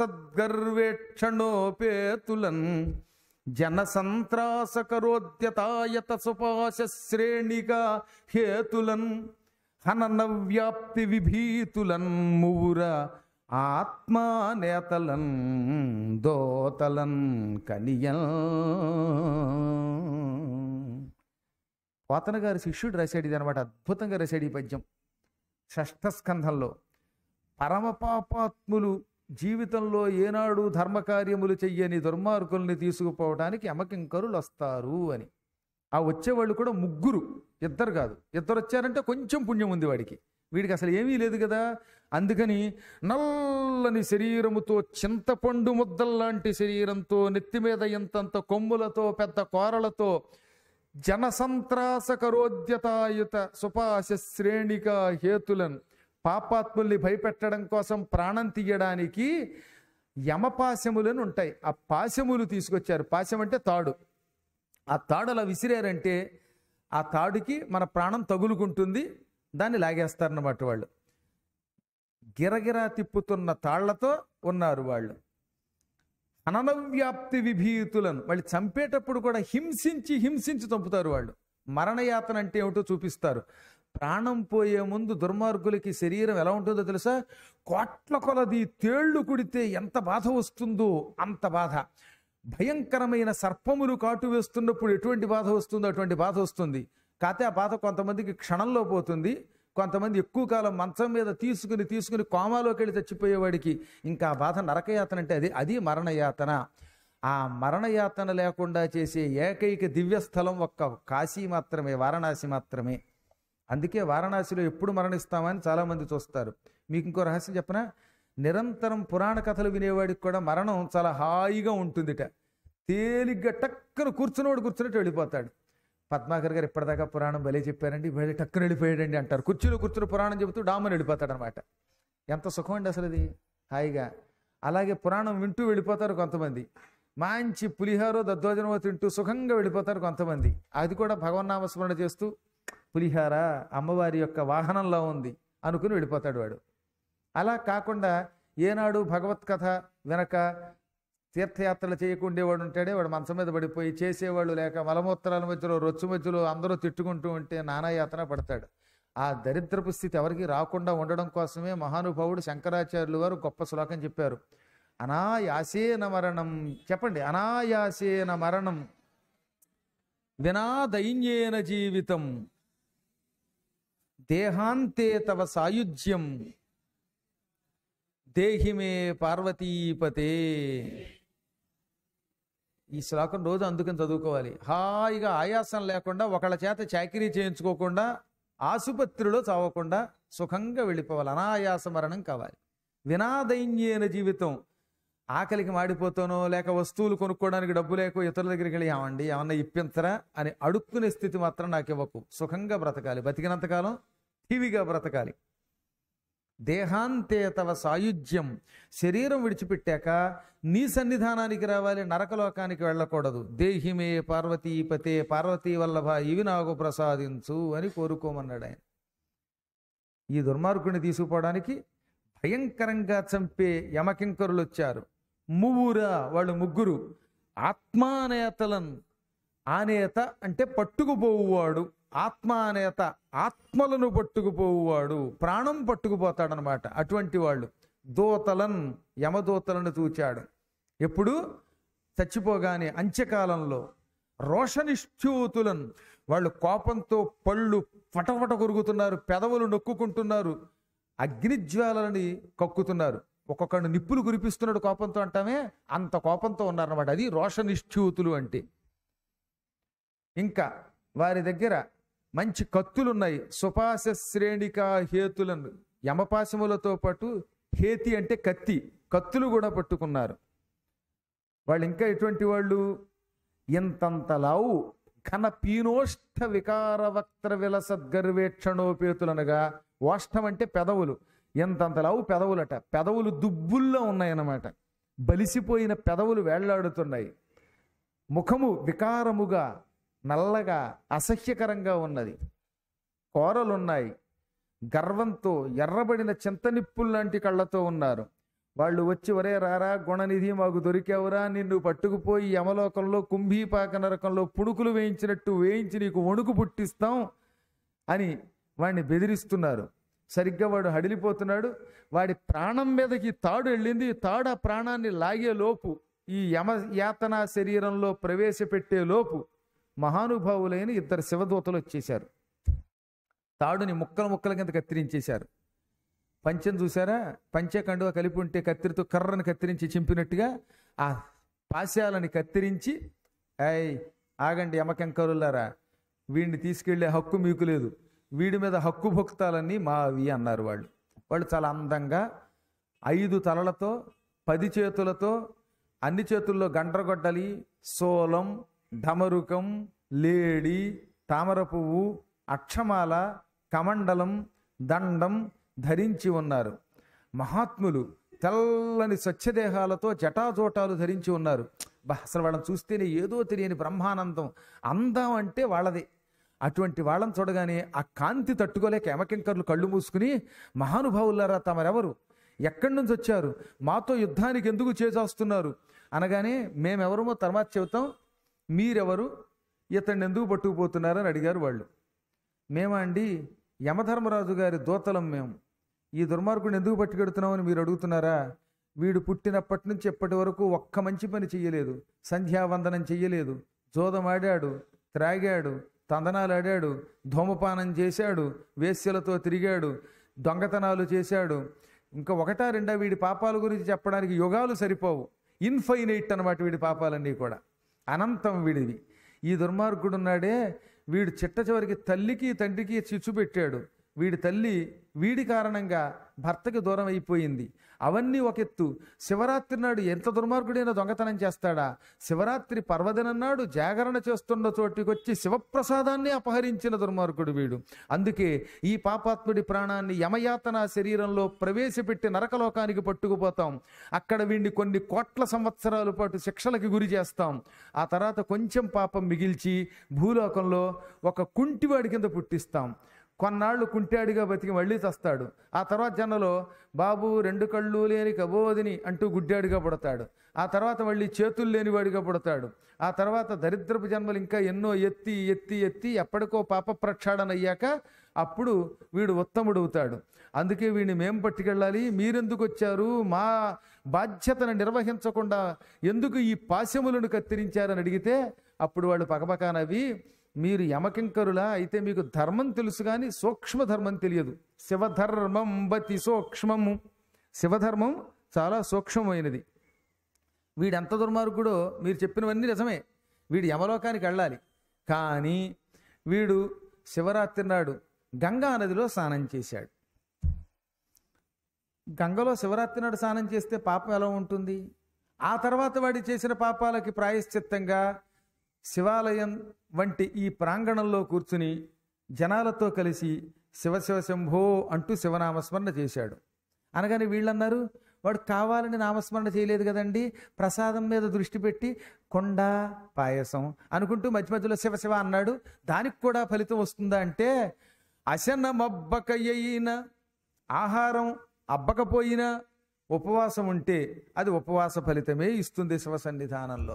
విలసద్గర్వేక్షణోపేతులన్ జన సంత్రాసకరోద్యతాయత సుపాశ శ్రేణిగా హేతులన్ హననవ్యాప్తి విభీతులన్ మువుర ఆత్మా నేతలన్ దోతలన్ కనియల్. పోతన గారి శిష్యుడు రాశాడు ఇది అనమాట. అద్భుతంగా రాశాడు ఈ పద్యం షష్ఠ స్కంధంలో. పరమ పాపాత్ములు జీవితంలో ఏనాడు ధర్మకార్యములు చెయ్యని దుర్మార్గుల్ని తీసుకుపోవడానికి యమకింకరులు వస్తారు అని. ఆ వచ్చేవాళ్ళు కూడా ముగ్గురు, ఇద్దరు కాదు. ఇద్దరు వచ్చారంటే కొంచెం పుణ్యం ఉంది వాడికి, వీడికి అసలు ఏమీ లేదు కదా. అందుకని నల్లని శరీరముతో, చింతపండు ముద్దల్లాంటి శరీరంతో, నెత్తి మీద ఎంతంత కొమ్ములతో, పెద్ద కోరలతో, జనసంత్రాసకరోద్యతాయుత సుపాశ శ్రేణిక హేతులను, పాపాత్ముల్ని భయపెట్టడం కోసం ప్రాణం తీయడానికి యమపాశములను ఉంటాయి. ఆ పాశములు తీసుకొచ్చారు. పాశం అంటే తాడు. ఆ తాడు అలా విసిరారంటే ఆ తాడుకి మన ప్రాణం తగులుకుంటుంది, దాన్ని లాగేస్తారన్నమాట. వాళ్ళు గిరగిరా తిప్పుతున్న తాళ్లతో ఉన్నారు వాళ్ళు. అననవ్యాప్తి విభీతులను, వాళ్ళు చంపేటప్పుడు కూడా హింసించి హింసించి చంపుతారు వాళ్ళు. మరణయాతన అంటే ఏమిటో చూపిస్తారు. ప్రాణం పోయే ముందు దుర్మార్గులకి శరీరం ఎలా ఉంటుందో తెలుసా? కోట్ల కొలది తేళ్లు కుడితే ఎంత బాధ వస్తుందో అంత బాధ. భయంకరమైన సర్పములు కాటు వేస్తున్నప్పుడు ఎటువంటి బాధ వస్తుందో అటువంటి బాధ వస్తుంది. కాకపోతే ఆ బాధ కొంతమందికి క్షణంలో పోతుంది. కొంతమంది ఎక్కువ కాలం మంచం మీద తీసుకుని తీసుకుని కోమాలోకి వెళ్ళి చచ్చిపోయేవాడికి ఇంకా ఆ బాధ నరకయాతన అంటే అది అది మరణయాతన. ఆ మరణయాతన లేకుండా చేసే ఏకైక దివ్యస్థలం ఒక్క కాశీ మాత్రమే, వారణాసి మాత్రమే. అందుకే వారణాసిలో ఎప్పుడు మరణిస్తామని చాలామంది చూస్తారు. మీకు ఇంకో రహస్యం చెప్పనా? నిరంతరం పురాణ కథలు వినేవాడికి కూడా మరణం చాలా హాయిగా ఉంటుందిట. తేలిగ్గా టక్కన కూర్చున్నవాడు కూర్చున్నట్టు వెళ్ళిపోతాడు. పద్మాకర్ గారు ఇప్పటిదాకా పురాణం భలే చెప్పారండి, భలే టక్కన వెళ్ళిపోయాడండి అంటారు. కుర్చీలో కూర్చుని పురాణం చెబుతూ డామని వెళ్ళిపోతాడు అనమాట. ఎంత సుఖం అండి అసలు అది, హాయిగా. అలాగే పురాణం వింటూ వెళ్ళిపోతారు కొంతమంది. మంచి పులిహారో దద్దోజనమో తింటూ సుఖంగా వెళ్ళిపోతారు కొంతమంది. అది కూడా భగవన్నామస్మరణ చేస్తూ పులిహార అమ్మవారి యొక్క వాహనంలో ఉంది అనుకుని వెళ్ళిపోతాడు వాడు. అలా కాకుండా ఏనాడు భగవత్ కథ వెనక తీర్థయాత్రలు చేయకుండేవాడు ఉంటాడే, వాడు మంచం మీద పడిపోయి చేసేవాళ్ళు లేక మలమూత్రాల మధ్యలో రొచ్చు మధ్యలో అందరూ తిట్టుకుంటూ ఉంటే నానాయాతన పడతాడు. ఆ దరిద్రపు స్థితి ఎవరికి రాకుండా ఉండడం కోసమే మహానుభావుడు శంకరాచార్యులు వారు గొప్ప శ్లోకం చెప్పారు. అనాయాసేన మరణం, చెప్పండి, అనాయాసేన మరణం వినా దైన్యేన జీవితం దేహాంతే తవ సాయుజ్యం దేహిమే పార్వతీపతే. ఈ శ్లోకం రోజు అందుకని చదువుకోవాలి. హాయిగా ఆయాసం లేకుండా, ఒకళ్ళ చేత చాకిరీ చేయించుకోకుండా, ఆసుపత్రిలో చావకుండా సుఖంగా వెళ్ళిపోవాలి. అనాయాస మరణం కావాలి. వినాదైన్యేన జీవితం, ఆకలికి మాడిపోతానో లేక వస్తువులు కొనుక్కోవడానికి డబ్బు లేకో ఇతరుల దగ్గరికి వెళ్ళి ఏమండి ఏమన్నా ఇప్పించరా అని అడుక్కునే స్థితి మాత్రం నాకు ఇవ్వకు. సుఖంగా బ్రతకాలి, బతికినంతకాలం టీవీగా బ్రతకాలి. దేహాంతే తవ సాయుధ్యం, శరీరం విడిచిపెట్టాక నీ సన్నిధానానికి రావాలి, నరకలోకానికి వెళ్ళకూడదు. దేహిమే పార్వతీపతే పార్వతీ వల్లభ ఇవి నాకు ప్రసాదించు అని కోరుకోమన్నాడు ఆయన. ఈ దుర్మార్గుడిని తీసుకుపోవడానికి భయంకరంగా చంపే యమకింకరులు వచ్చారు. మువ్వురా, వాళ్ళు ముగ్గురు. ఆత్మానేతలన్, ఆనేత అంటే పట్టుకుపోవువాడు, ఆత్మానేత ఆత్మలను పట్టుకుపోవువాడు, ప్రాణం పట్టుకుపోతాడనమాట. అటువంటి వాళ్ళు దూతలన్, యమదూతలను చూచాడు. ఎప్పుడు? చచ్చిపోగానే అంత్యకాలంలో. రోషనిష్ఠ్యూతులన్, వాళ్ళు కోపంతో పళ్ళు ఫటఫట కొరుకుతున్నారు, పెదవులు నొక్కుకుంటున్నారు, అగ్నిజ్వాలని కక్కుతున్నారు. ఒక్కొక్కడు నిప్పులు కురిపిస్తున్నాడు కోపంతో అంటామే, అంత కోపంతో ఉన్నారన్నమాట. అది రోషనిష్ఠ్యూతులు అంటే. ఇంకా వారి దగ్గర మంచి కత్తులున్నాయి. సుపాశ శ్రేణికా హేతులను, యమపాశములతో పాటు హేతి అంటే కత్తి, కత్తులు కూడా పట్టుకున్నారు. వాళ్ళు ఇంకా ఎటువంటి వాళ్ళు? ఇంతంతలావు ఘన పీనోష్ఠ వికార వక్త్ర విలసద్గర్వేక్షణోపేతులనగా, ఓష్ఠం అంటే పెదవులు, ఎంతంతలావు పెదవులట. పెదవులు దుబ్బుల్లో ఉన్నాయన్నమాట. బలిసిపోయిన పెదవులు వేళ్లాడుతున్నాయి. ముఖము వికారముగా నల్లగా అసహ్యకరంగా ఉన్నది. కోరలున్నాయి. గర్వంతో ఎర్రబడిన చింతనిప్పుల్లాంటి కళ్ళతో ఉన్నారు. వాళ్ళు వచ్చి, ఒరే రారా గుణనిధి, మాకు దొరికావురా, నిన్ను పట్టుకుపోయి యమలోకంలో కుంభీపాక నరకంలో పుణుకులు వేయించినట్టు వేయించి నీకు వణుకు పుట్టిస్తాం అని వాడిని బెదిరిస్తున్నారు. సరిగ్గా వాడు హడిలిపోతున్నాడు. వాడి ప్రాణం మీదకి తాడు వెళ్ళింది. తాడు ఆ ప్రాణాన్ని లాగే లోపు, ఈ యమ యాతన శరీరంలో ప్రవేశపెట్టే లోపు మహానుభావులైన ఇద్దరు శివదూతలు వచ్చేశారు. తాడుని ముక్కలు ముక్కల కింద కత్తిరించేశారు. పంచెను చూసారా? పంచె కండుగా కలిపి ఉంటే కత్తిరితో కర్రను కత్తిరించి చింపినట్టుగా ఆ పాశాలని కత్తిరించి, అయ్ ఆగండి యమకెంకరులారా, వీడిని తీసుకెళ్లే హక్కు మీకు లేదు, వీడి మీద హక్కు భుక్తాలన్నీ మావి అన్నారు వాళ్ళు. వాళ్ళు చాలా అందంగా ఐదు తలలతో పది చేతులతో, అన్ని చేతుల్లో గండ్రగొడ్డలి, సోలం, ఢమరుకం, లేడి, తామర పువ్వు, అక్షమాల, కమండలం, దండం ధరించి ఉన్నారు. మహాత్ములు తెల్లని స్వచ్ఛదేహాలతో జటాజోటాలు ధరించి ఉన్నారు. అసలు వాళ్ళని చూస్తేనే ఏదో తెలియని బ్రహ్మానందం. అందం అంటే వాళ్ళదే. అటువంటి వాళ్ళని చూడగానే ఆ కాంతి తట్టుకోలేక యమకింకర్లు కళ్ళు మూసుకుని, మహానుభావులారా తమరెవరు, ఎక్కడి నుంచి వచ్చారు, మాతో యుద్ధానికి ఎందుకు చేసేస్తున్నారు అనగానే, మేమెవరమో తర్వాత చెబుతాం, మీరెవరు, ఇతన్ని ఎందుకు పట్టుకుపోతున్నారని అడిగారు వాళ్ళు. మేమా అండి, యమధర్మరాజు గారి దూతలం మేము. ఈ దుర్మార్గుడిని ఎందుకు పట్టుకెడుతున్నామని మీరు అడుగుతున్నారా? వీడు పుట్టినప్పటి నుంచి ఎప్పటి వరకు ఒక్క మంచి పని చెయ్యలేదు. సంధ్యావందనం చెయ్యలేదు, జోదమాడాడు, త్రాగాడు, తందనాలు ఆడాడు, ధూమపానం చేశాడు, వేశ్యలతో తిరిగాడు, దొంగతనాలు చేశాడు. ఇంకా ఒకటా రెండా వీడి పాపాల గురించి చెప్పడానికి యుగాలు సరిపోవు. ఇన్ఫైనైట్ అన్నమాట వీడి పాపాలన్నీ కూడా, అనంతం వీడివి. ఈ దుర్మార్గుడున్నాడే, వీడు చిట్ట చివరికి తల్లికి తండ్రికి చిచ్చు పెట్టాడు. వీడి తల్లి వీడి కారణంగా భర్తకి దూరం అయిపోయింది. అవన్నీ ఒక ఎత్తు. శివరాత్రి నాడు ఎంత దుర్మార్గుడైనా దొంగతనం చేస్తాడా? శివరాత్రి పర్వదినం నాడు జాగరణ చేస్తున్న చోటికి వచ్చి శివప్రసాదాన్ని అపహరించిన దుర్మార్గుడు వీడు. అందుకే ఈ పాపాత్ముడి ప్రాణాన్ని యమయాతన శరీరంలో ప్రవేశపెట్టి నరకలోకానికి పట్టుకుపోతాం. అక్కడ వీడిని కొన్ని కోట్ల సంవత్సరాల పాటు శిక్షలకి గురి చేస్తాం. ఆ తర్వాత కొంచెం పాపం మిగిల్చి భూలోకంలో ఒక కుంటివాడి కింద పుట్టిస్తాం. కొన్నాళ్ళు కుంటాడిగా బతికి మళ్ళీ చస్తాడు. ఆ తర్వాత జన్మలో బాబు రెండు కళ్ళు లేని కబోదిని అంటూ గుడ్డాడిగా పుడతాడు. ఆ తర్వాత మళ్ళీ చేతులు లేనివాడిగా పుడతాడు. ఆ తర్వాత దరిద్రపు జన్మలు ఇంకా ఎన్నో ఎత్తి ఎత్తి ఎత్తి ఎప్పటికో పాప ప్రక్షాళన అయ్యాక అప్పుడు వీడు ఉత్తముడు అవుతాడు. అందుకే వీడిని మేం పట్టుకెళ్ళాలి, మీరెందుకు వచ్చారు, మా బాధ్యతను నిర్వహించకుండా ఎందుకు ఈ పాశములను కత్తిరించారని అడిగితే అప్పుడు వాళ్ళు పకపకానవి, మీరు యమకింకరులా అయితే మీకు ధర్మం తెలుసు కానీ సూక్ష్మ ధర్మం తెలియదు. శివధర్మం బతి సూక్ష్మము, శివధర్మం చాలా సూక్ష్మమైనది. వీడు ఎంత దుర్మార్గుడో మీరు చెప్పినవన్నీ నిజమే. వీడు యమలోకానికి వెళ్ళాలి. కానీ వీడు శివరాత్రి నాడు గంగా నదిలో స్నానం చేశాడు. గంగలో శివరాత్రి నాడు స్నానం చేస్తే పాపం ఎలా ఉంటుంది? ఆ తర్వాత వాడి చేసిన పాపాలకి ప్రాయశ్చిత్తంగా శివాలయం వంటి ఈ ప్రాంగణంలో కూర్చుని జనాలతో కలిసి శివ శివ శంభో అంటూ శివనామస్మరణ చేశాడు. అనగానే వీళ్ళు అన్నారు, వాడు కావాలని నామస్మరణ చేయలేదు కదండి, ప్రసాదం మీద దృష్టి పెట్టి కొండ పాయసం అనుకుంటూ మధ్య మధ్యలో శివ శివ అన్నాడు, దానికి కూడా ఫలితం వస్తుందా అంటే, అశనమబ్బకయ్యిన ఆహారం అబ్బకపోయినా ఉపవాసం ఉంటే అది ఉపవాస ఫలితమే ఇస్తుంది శివ సన్నిధానంలో.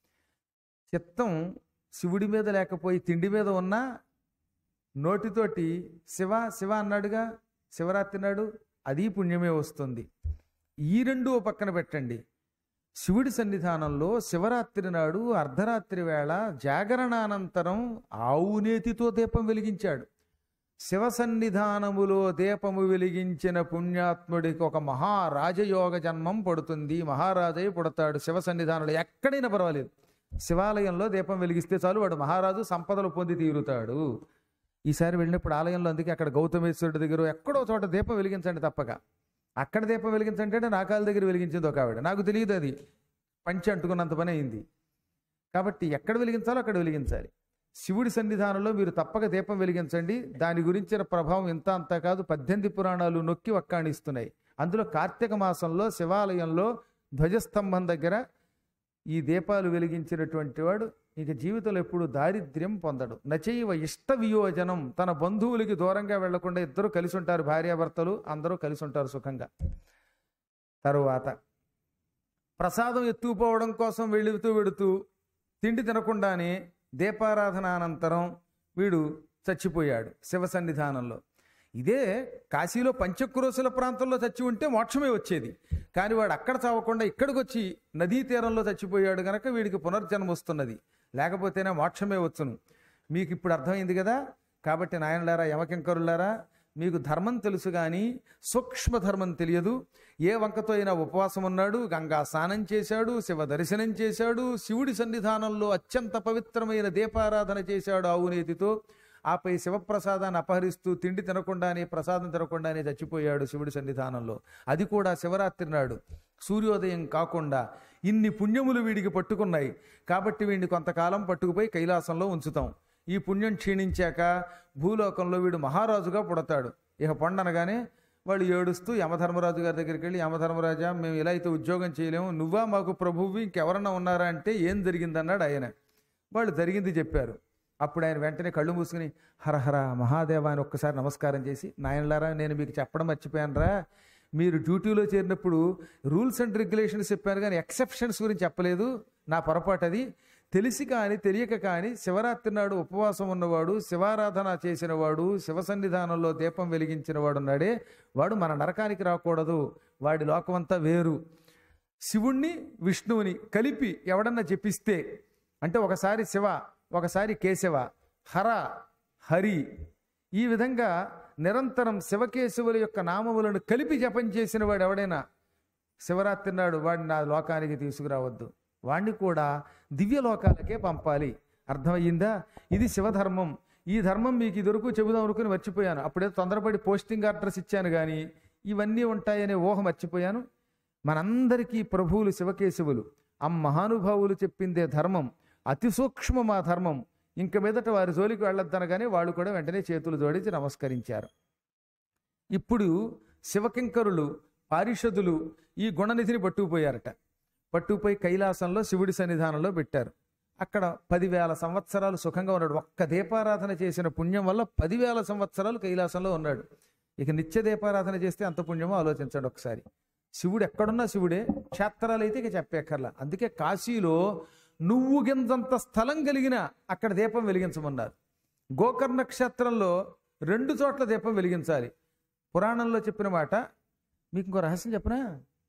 చిత్తం శివుడి మీద లేకపోయి తిండి మీద ఉన్నా నోటితోటి శివ శివ అన్నాడుగా శివరాత్రి నాడు, అది పుణ్యమే వస్తుంది. ఈ రెండు పక్కన పెట్టండి. శివుడి సన్నిధానంలో శివరాత్రి నాడు అర్ధరాత్రి వేళ జాగరణానంతరం ఆవునేతితో దీపం వెలిగించాడు. శివ సన్నిధానములో దీపము వెలిగించిన పుణ్యాత్ముడికి ఒక మహారాజయోగ జన్మం పడుతుంది. మహారాజై పుడతాడు శివ సన్నిధానంలో. ఎక్కడైనా పర్వాలేదు, శివాలయంలో దీపం వెలిగిస్తే చాలు వాడు మహారాజు, సంపదలు పొంది తీరుతాడు. ఈసారి వెళ్ళినప్పుడు ఆలయంలో, అందుకే అక్కడ గౌతమేశ్వరుడి దగ్గర ఎక్కడో చోట దీపం వెలిగించండి తప్పక. అక్కడ దీపం వెలిగించండి అంటే నా కాళ్ళ దగ్గర వెలిగించింది ఒక ఆవిడ, నాకు తెలియదు, అది పంచి అంటుకున్నంత పని అయింది. కాబట్టి ఎక్కడ వెలిగించాలో అక్కడ వెలిగించాలి. శివుడి సన్నిధానంలో మీరు తప్పక దీపం వెలిగించండి. దాని గురించిన ప్రభావం ఇంత అంతా కాదు, పద్దెనిమిది పురాణాలు నొక్కి వక్కాణిస్తున్నాయి. అందులో కార్తీక మాసంలో శివాలయంలో ధ్వజస్తంభం దగ్గర ఈ దీపాలు వెలిగించినటువంటి వాడు ఇక జీవితంలో ఎప్పుడు దారిద్ర్యం పొందడు. నచైవ ఇష్ట వియోజనం, తన బంధువులకి దూరంగా వెళ్లకుండా ఇద్దరు కలిసి ఉంటారు, భార్యాభర్తలు అందరూ కలిసి ఉంటారు సుఖంగా. తరువాత ప్రసాదం ఎత్తుకుపోవడం కోసం వెళుతూ వెడుతూ తిండి తినకుండానే దీపారాధన అనంతరం వీడు చచ్చిపోయాడు శివ సన్నిధానంలో. ఇదే కాశీలో పంచక్రోశుల ప్రాంతంలో చచ్చి ఉంటే మోక్షమే వచ్చేది. కానీ వాడు అక్కడ చావకుండా ఇక్కడికి వచ్చి నదీ తీరంలో చచ్చిపోయాడు గనక వీడికి పునర్జన్మ వస్తున్నది, లేకపోతేనే మోక్షమే వచ్చును. మీకు ఇప్పుడు అర్థమైంది కదా. కాబట్టి నాయనలారా, యమకింకరులారా, మీకు ధర్మం తెలుసు కానీ సూక్ష్మ ధర్మం తెలియదు. ఏ వంకతో అయినా ఉపవాసం ఉన్నాడు, గంగా స్నానం చేశాడు, శివ దర్శనం చేశాడు, శివుడి సన్నిధానంలో అత్యంత పవిత్రమైన దీపారాధన చేశాడు ఆవునేతితో. ఆపై శివప్రసాదాన్ని అపహరిస్తూ తిండి తినకుండానే, ప్రసాదం తినకుండానే చచ్చిపోయాడు శివుడి సన్నిధానంలో. అది కూడా శివరాత్రి నాడు సూర్యోదయం కాకుండా. ఇన్ని పుణ్యములు వీడికి పట్టుకున్నాయి కాబట్టి వీడిని కొంతకాలం పట్టుకుపోయి కైలాసంలో ఉంచుతాం. ఈ పుణ్యం క్షీణించాక భూలోకంలో వీడు మహారాజుగా పుడతాడు. ఇక పొండనగానే వాళ్ళు ఏడుస్తూ యమధర్మరాజు గారి దగ్గరికి వెళ్ళి, యమధర్మరాజా, మేము ఇలా అయితే ఉద్యోగం చేయలేము, నువ్వా మాకు ప్రభువు, ఇంకెవరన్నా ఉన్నారా అంటే ఏం జరిగిందన్నాడు ఆయన. వాళ్ళు జరిగింది చెప్పారు. అప్పుడు ఆయన వెంటనే కళ్ళు మూసుకుని హరహర మహాదేవ అని ఒక్కసారి నమస్కారం చేసి, నాయనలారా, నేను మీకు చెప్పడం మర్చిపోయానురా, మీరు డ్యూటీలో చేరినప్పుడు రూల్స్ అండ్ రెగ్యులేషన్స్ చెప్పాను కానీ ఎక్సెప్షన్స్ గురించి చెప్పలేదు, నా పొరపాటు అది. తెలిసి కానీ తెలియక కానీ శివరాత్రి నాడు ఉపవాసం ఉన్నవాడు, శివారాధన చేసినవాడు, శివ సన్నిధానంలో దీపం వెలిగించిన వాడు ఉన్నాడే, వాడు మన నరకానికి రాకూడదు, వాడి లోకమంతా వేరు. శివుణ్ణి విష్ణువుని కలిపి ఎవడన్నా చెప్పిస్తే, అంటే ఒకసారి శివ, ఒకసారి కేశవ, హర, హరి, ఈ విధంగా నిరంతరం శివకేశవుల యొక్క నామములను కలిపి జపం చేసిన వాడు ఎవడైనా శివరాత్రి నాడు వాడిని నా లోకానికి తీసుకురావద్దు, వాణ్ణి కూడా దివ్యలోకాలకే పంపాలి. అర్థమయ్యిందా? ఇది శివధర్మం. ఈ ధర్మం మీకు ఇదివరకు చెబుదాం అనుకుని మర్చిపోయాను. అప్పుడే తొందరపడి పోస్టింగ్ అడ్రస్ ఇచ్చాను కానీ ఇవన్నీ ఉంటాయనే ఊహ మర్చిపోయాను. మనందరికీ ప్రభువులు శివకేశవులు, ఆ మహానుభావులు చెప్పిందే ధర్మం, అతి సూక్ష్మం ఆ ధర్మం. ఇంక మీదట వారి జోలికి వెళ్ళొద్దనగానే వాళ్ళు కూడా వెంటనే చేతులు జోడించి నమస్కరించారు. ఇప్పుడు శివకింకరులు, పారిషదులు ఈ గుణనిధిని పట్టుకుపోయారట. పట్టుకుపోయి కైలాసంలో శివుడి సన్నిధానంలో పెట్టారు. అక్కడ పదివేల సంవత్సరాలు సుఖంగా ఉన్నాడు. ఒక్క దీపారాధన చేసిన పుణ్యం వల్ల పదివేల సంవత్సరాలు కైలాసంలో ఉన్నాడు. ఇక నిత్య దీపారాధన చేస్తే అంత పుణ్యమో ఆలోచించండి ఒకసారి. శివుడు ఎక్కడున్నా శివుడే, క్షేత్రాలు అయితే ఇక చెప్పేక్కర్లా. అందుకే కాశీలో నువ్వు గింజంత స్థలం కలిగిన అక్కడ దీపం వెలిగించమన్నారు. గోకర్ణ క్షేత్రంలో రెండు చోట్ల దీపం వెలిగించాలి. పురాణంలో చెప్పిన మాట. మీకు ఇంకో రహస్యం చెప్పనా?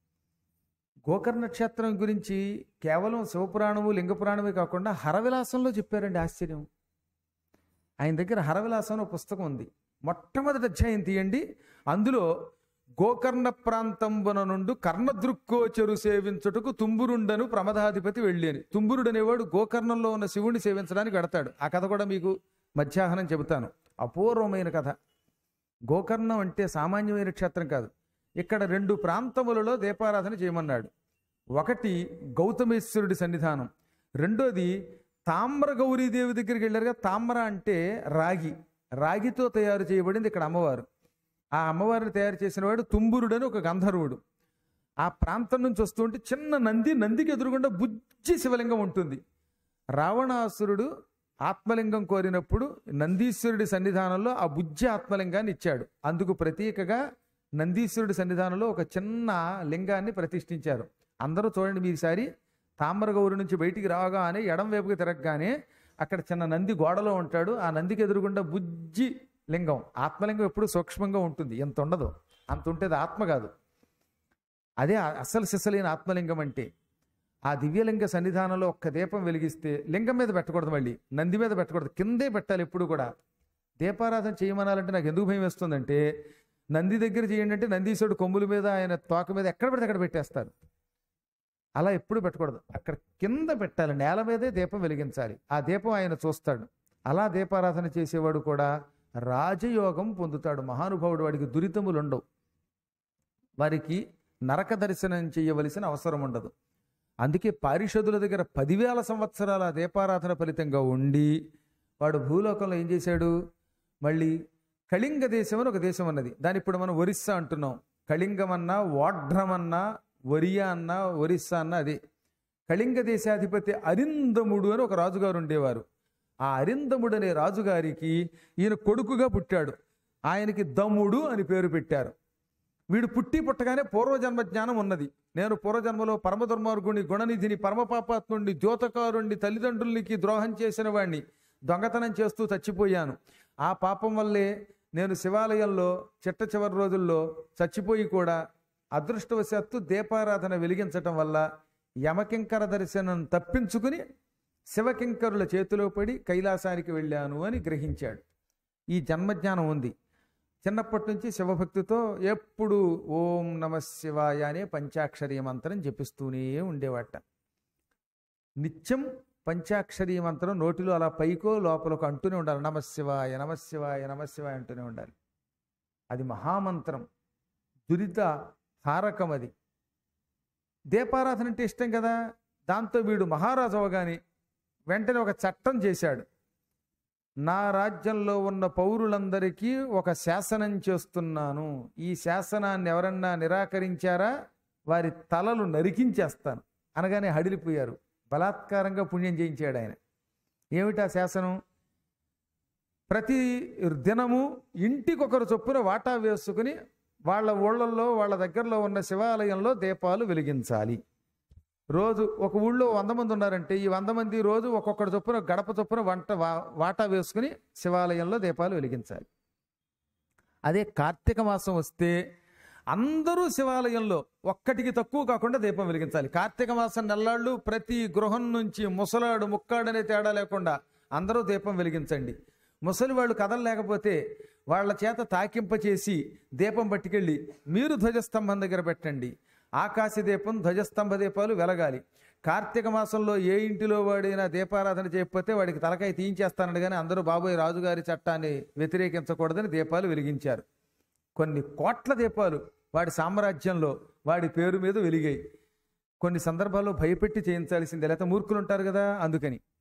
గోకర్ణ క్షేత్రం గురించి కేవలం శివపురాణము, లింగపురాణమే కాకుండా హరవిలాసంలో చెప్పారండి. ఆశ్చర్యం. ఆయన దగ్గర హరవిలాసం అనే పుస్తకం ఉంది. మొట్టమొదటి అధ్యాయం తీయండి. అందులో గోకర్ణ ప్రాంతంబున నుండి కర్ణదృక్కోచరు సేవించుటకు తుంబురుండను ప్రమదాధిపతి వెళ్ళి అని. తుంబురుడు అనేవాడు గోకర్ణంలో ఉన్న శివుణ్ణి సేవించడానికి వెడతాడు. ఆ కథ కూడా మీకు మధ్యాహ్నం చెబుతాను. అపూర్వమైన కథ. గోకర్ణం అంటే సామాన్యమైన క్షేత్రం కాదు. ఇక్కడ రెండు ప్రాంతములలో దీపారాధన చేయమన్నాడు. ఒకటి గౌతమేశ్వరుడి సన్నిధానం, రెండోది తామ్ర గౌరీదేవి దగ్గరికి వెళ్ళారుగా. తామ్ర అంటే రాగి, రాగితో తయారు చేయబడింది ఇక్కడ అమ్మవారు. ఆ అమ్మవారిని తయారు చేసిన వాడు తుంబురుడని ఒక గంధర్వుడు. ఆ ప్రాంతం నుంచి వస్తుంటే చిన్న నంది, నందికి ఎదురుగుండా బుజ్జి శివలింగం ఉంటుంది. రావణాసురుడు ఆత్మలింగం కోరినప్పుడు నందీశ్వరుడి సన్నిధానంలో ఆ బుజ్జి ఆత్మలింగాన్ని ఇచ్చాడు. అందుకు ప్రతీకగా నందీశ్వరుడి సన్నిధానంలో ఒక చిన్న లింగాన్ని ప్రతిష్ఠించారు. అందరూ చూడండి, మీసారి తామ్రగౌరి నుంచి బయటికి రాగానే ఎడం వైపుకి తిరగగానే అక్కడ చిన్న నంది గోడలో ఉంటాడు. ఆ నందికి ఎదురుగుండా బుజ్జి లింగం. ఆత్మలింగం ఎప్పుడు సూక్ష్మంగా ఉంటుంది, ఎంత ఉండదు, అంత ఉంటేది ఆత్మ కాదు. అదే అసలు సిసలైన ఆత్మలింగం అంటే. ఆ దివ్యలింగ సన్నిధానంలో ఒక్క దీపం వెలిగిస్తే లింగం మీద పెట్టకూడదు, మళ్ళీ నంది మీద పెట్టకూడదు, కిందే పెట్టాలి ఎప్పుడు కూడా. దీపారాధన చేయమనాలంటే నాకు ఎందుకు భయం వేస్తుందంటే, నంది దగ్గర చేయండి అంటే నందీశ్వరుడు కొమ్ముల మీద, ఆయన తోక మీద ఎక్కడ పెడితే అక్కడ పెట్టేస్తారు. అలా ఎప్పుడు పెట్టకూడదు, అక్కడ కింద పెట్టాలి, నేల మీదే దీపం వెలిగించాలి. ఆ దీపం ఆయన చూస్తాడు. అలా దీపారాధన చేసేవాడు కూడా రాజయోగం పొందుతాడు. మహానుభావుడు, వాడికి దురితములు ఉండవు, వారికి నరక దర్శనం చేయవలసిన అవసరం ఉండదు. అందుకే పారిషదుల దగ్గర పదివేల సంవత్సరాల దీపారాధన ఫలితంగా ఉండి వాడు భూలోకంలో ఏం చేశాడు, మళ్ళీ కళింగ దేశం అని ఒక దేశం ఉన్నది, దాని ఇప్పుడు మనం ఒరిస్సా అంటున్నాం. కళింగం అన్నా, ఓఢ్రం అన్నా, ఒరియా అన్నా, ఒరిస్సా అన్నా అదే. కళింగ దేశాధిపతి అరిందముడు అని ఒక రాజుగారు ఉండేవారు. ఆ అరిందముడు అనే రాజుగారికి ఈయన కొడుకుగా పుట్టాడు. ఆయనకి దముడు అని పేరు పెట్టారు. వీడు పుట్టి పుట్టగానే పూర్వజన్మ జ్ఞానం ఉన్నది. నేను పూర్వజన్మలో పరమదుర్మార్గుని, గుణనిధిని, పరమపాపాత్ముడిని, ద్యోతకారుణ్ణి, తల్లిదండ్రులకి ద్రోహం చేసిన వాడిని, దొంగతనం చేస్తూ చచ్చిపోయాను. ఆ పాపం వల్లే నేను శివాలయంలో చిట్ట చివరి రోజుల్లో చచ్చిపోయి కూడా అదృష్టవశాత్తు దీపారాధన వెలిగించటం వల్ల యమకింకర దర్శనం తప్పించుకుని శివకింకరుల చేతిలో పడి కైలాసానికి వెళ్ళాను అని గ్రహించాడు. ఈ జన్మజ్ఞానం ఉంది. చిన్నప్పటి నుంచి శివభక్తితో ఎప్పుడు ఓం నమ శివాయ అనే పంచాక్షరీ మంత్రం జపిస్తూనే ఉండేవాట. నిత్యం పంచాక్షరీ మంత్రం నోటిలో అలా పైకో లోపలకు అంటూనే ఉండాలి. నమశివాయ నమశివాయ నమశివాయ అంటూనే ఉండాలి. అది మహామంత్రం, దురిత హారకం. అది దీపారాధన అంటే ఇష్టం కదా. దాంతో వీడు మహారాజు అవగానే వెంటనే ఒక చట్టం చేశాడు. నా రాజ్యంలో ఉన్న పౌరులందరికీ ఒక శాసనం చేస్తున్నాను, ఈ శాసనాన్ని ఎవరన్నా నిరాకరించారా వారి తలలు నరికించేస్తాను అనగానే హడిలిపోయారు. బలాత్కారంగా పుణ్యం చేయించాడు ఆయన. ఏమిటా శాసనం? ప్రతి దినము ఇంటికొకరు చొప్పున వాటా వేసుకుని వాళ్ళ ఊళ్ళల్లో వాళ్ళ దగ్గరలో ఉన్న శివాలయంలో దీపాలు వెలిగించాలి. రోజు ఒక ఊళ్ళో వంద మంది ఉన్నారంటే ఈ వంద మంది రోజు ఒక్కొక్కటి చొప్పున గడప చొప్పున వంట వాటా వేసుకుని శివాలయంలో దీపాలు వెలిగించాలి. అదే కార్తీక మాసం వస్తే అందరూ శివాలయంలో ఒక్కటికి తక్కువ కాకుండా దీపం వెలిగించాలి. కార్తీక మాసం నెల్లాళ్ళు ప్రతి గృహం నుంచి ముసలాడు ముక్కాడనే తేడా లేకుండా అందరూ దీపం వెలిగించండి. ముసలి వాళ్ళు కదలలేకపోతే వాళ్ళ చేత తాకింపచేసి దీపం పట్టుకెళ్ళి మీరు ధ్వజస్తంభం దగ్గర పెట్టండి. ఆకాశ దీపం, ధ్వజస్తంభ దీపాలు వెలగాలి. కార్తీక మాసంలో ఏ ఇంటిలో వాడైనా దీపారాధన చేయకపోతే వాడికి తలకాయ తీయించేస్తానని కానీ అందరూ బాబోయ్ రాజుగారి చట్టాన్ని వ్యతిరేకించకూడదని దీపాలు వెలిగించారు. కొన్ని కోట్ల దీపాలు వాడి సామ్రాజ్యంలో వాడి పేరు మీద వెలిగాయి. కొన్ని సందర్భాల్లో భయపెట్టి చేయించాల్సిందే, లేకపోతే మూర్ఖులు ఉంటారు కదా, అందుకని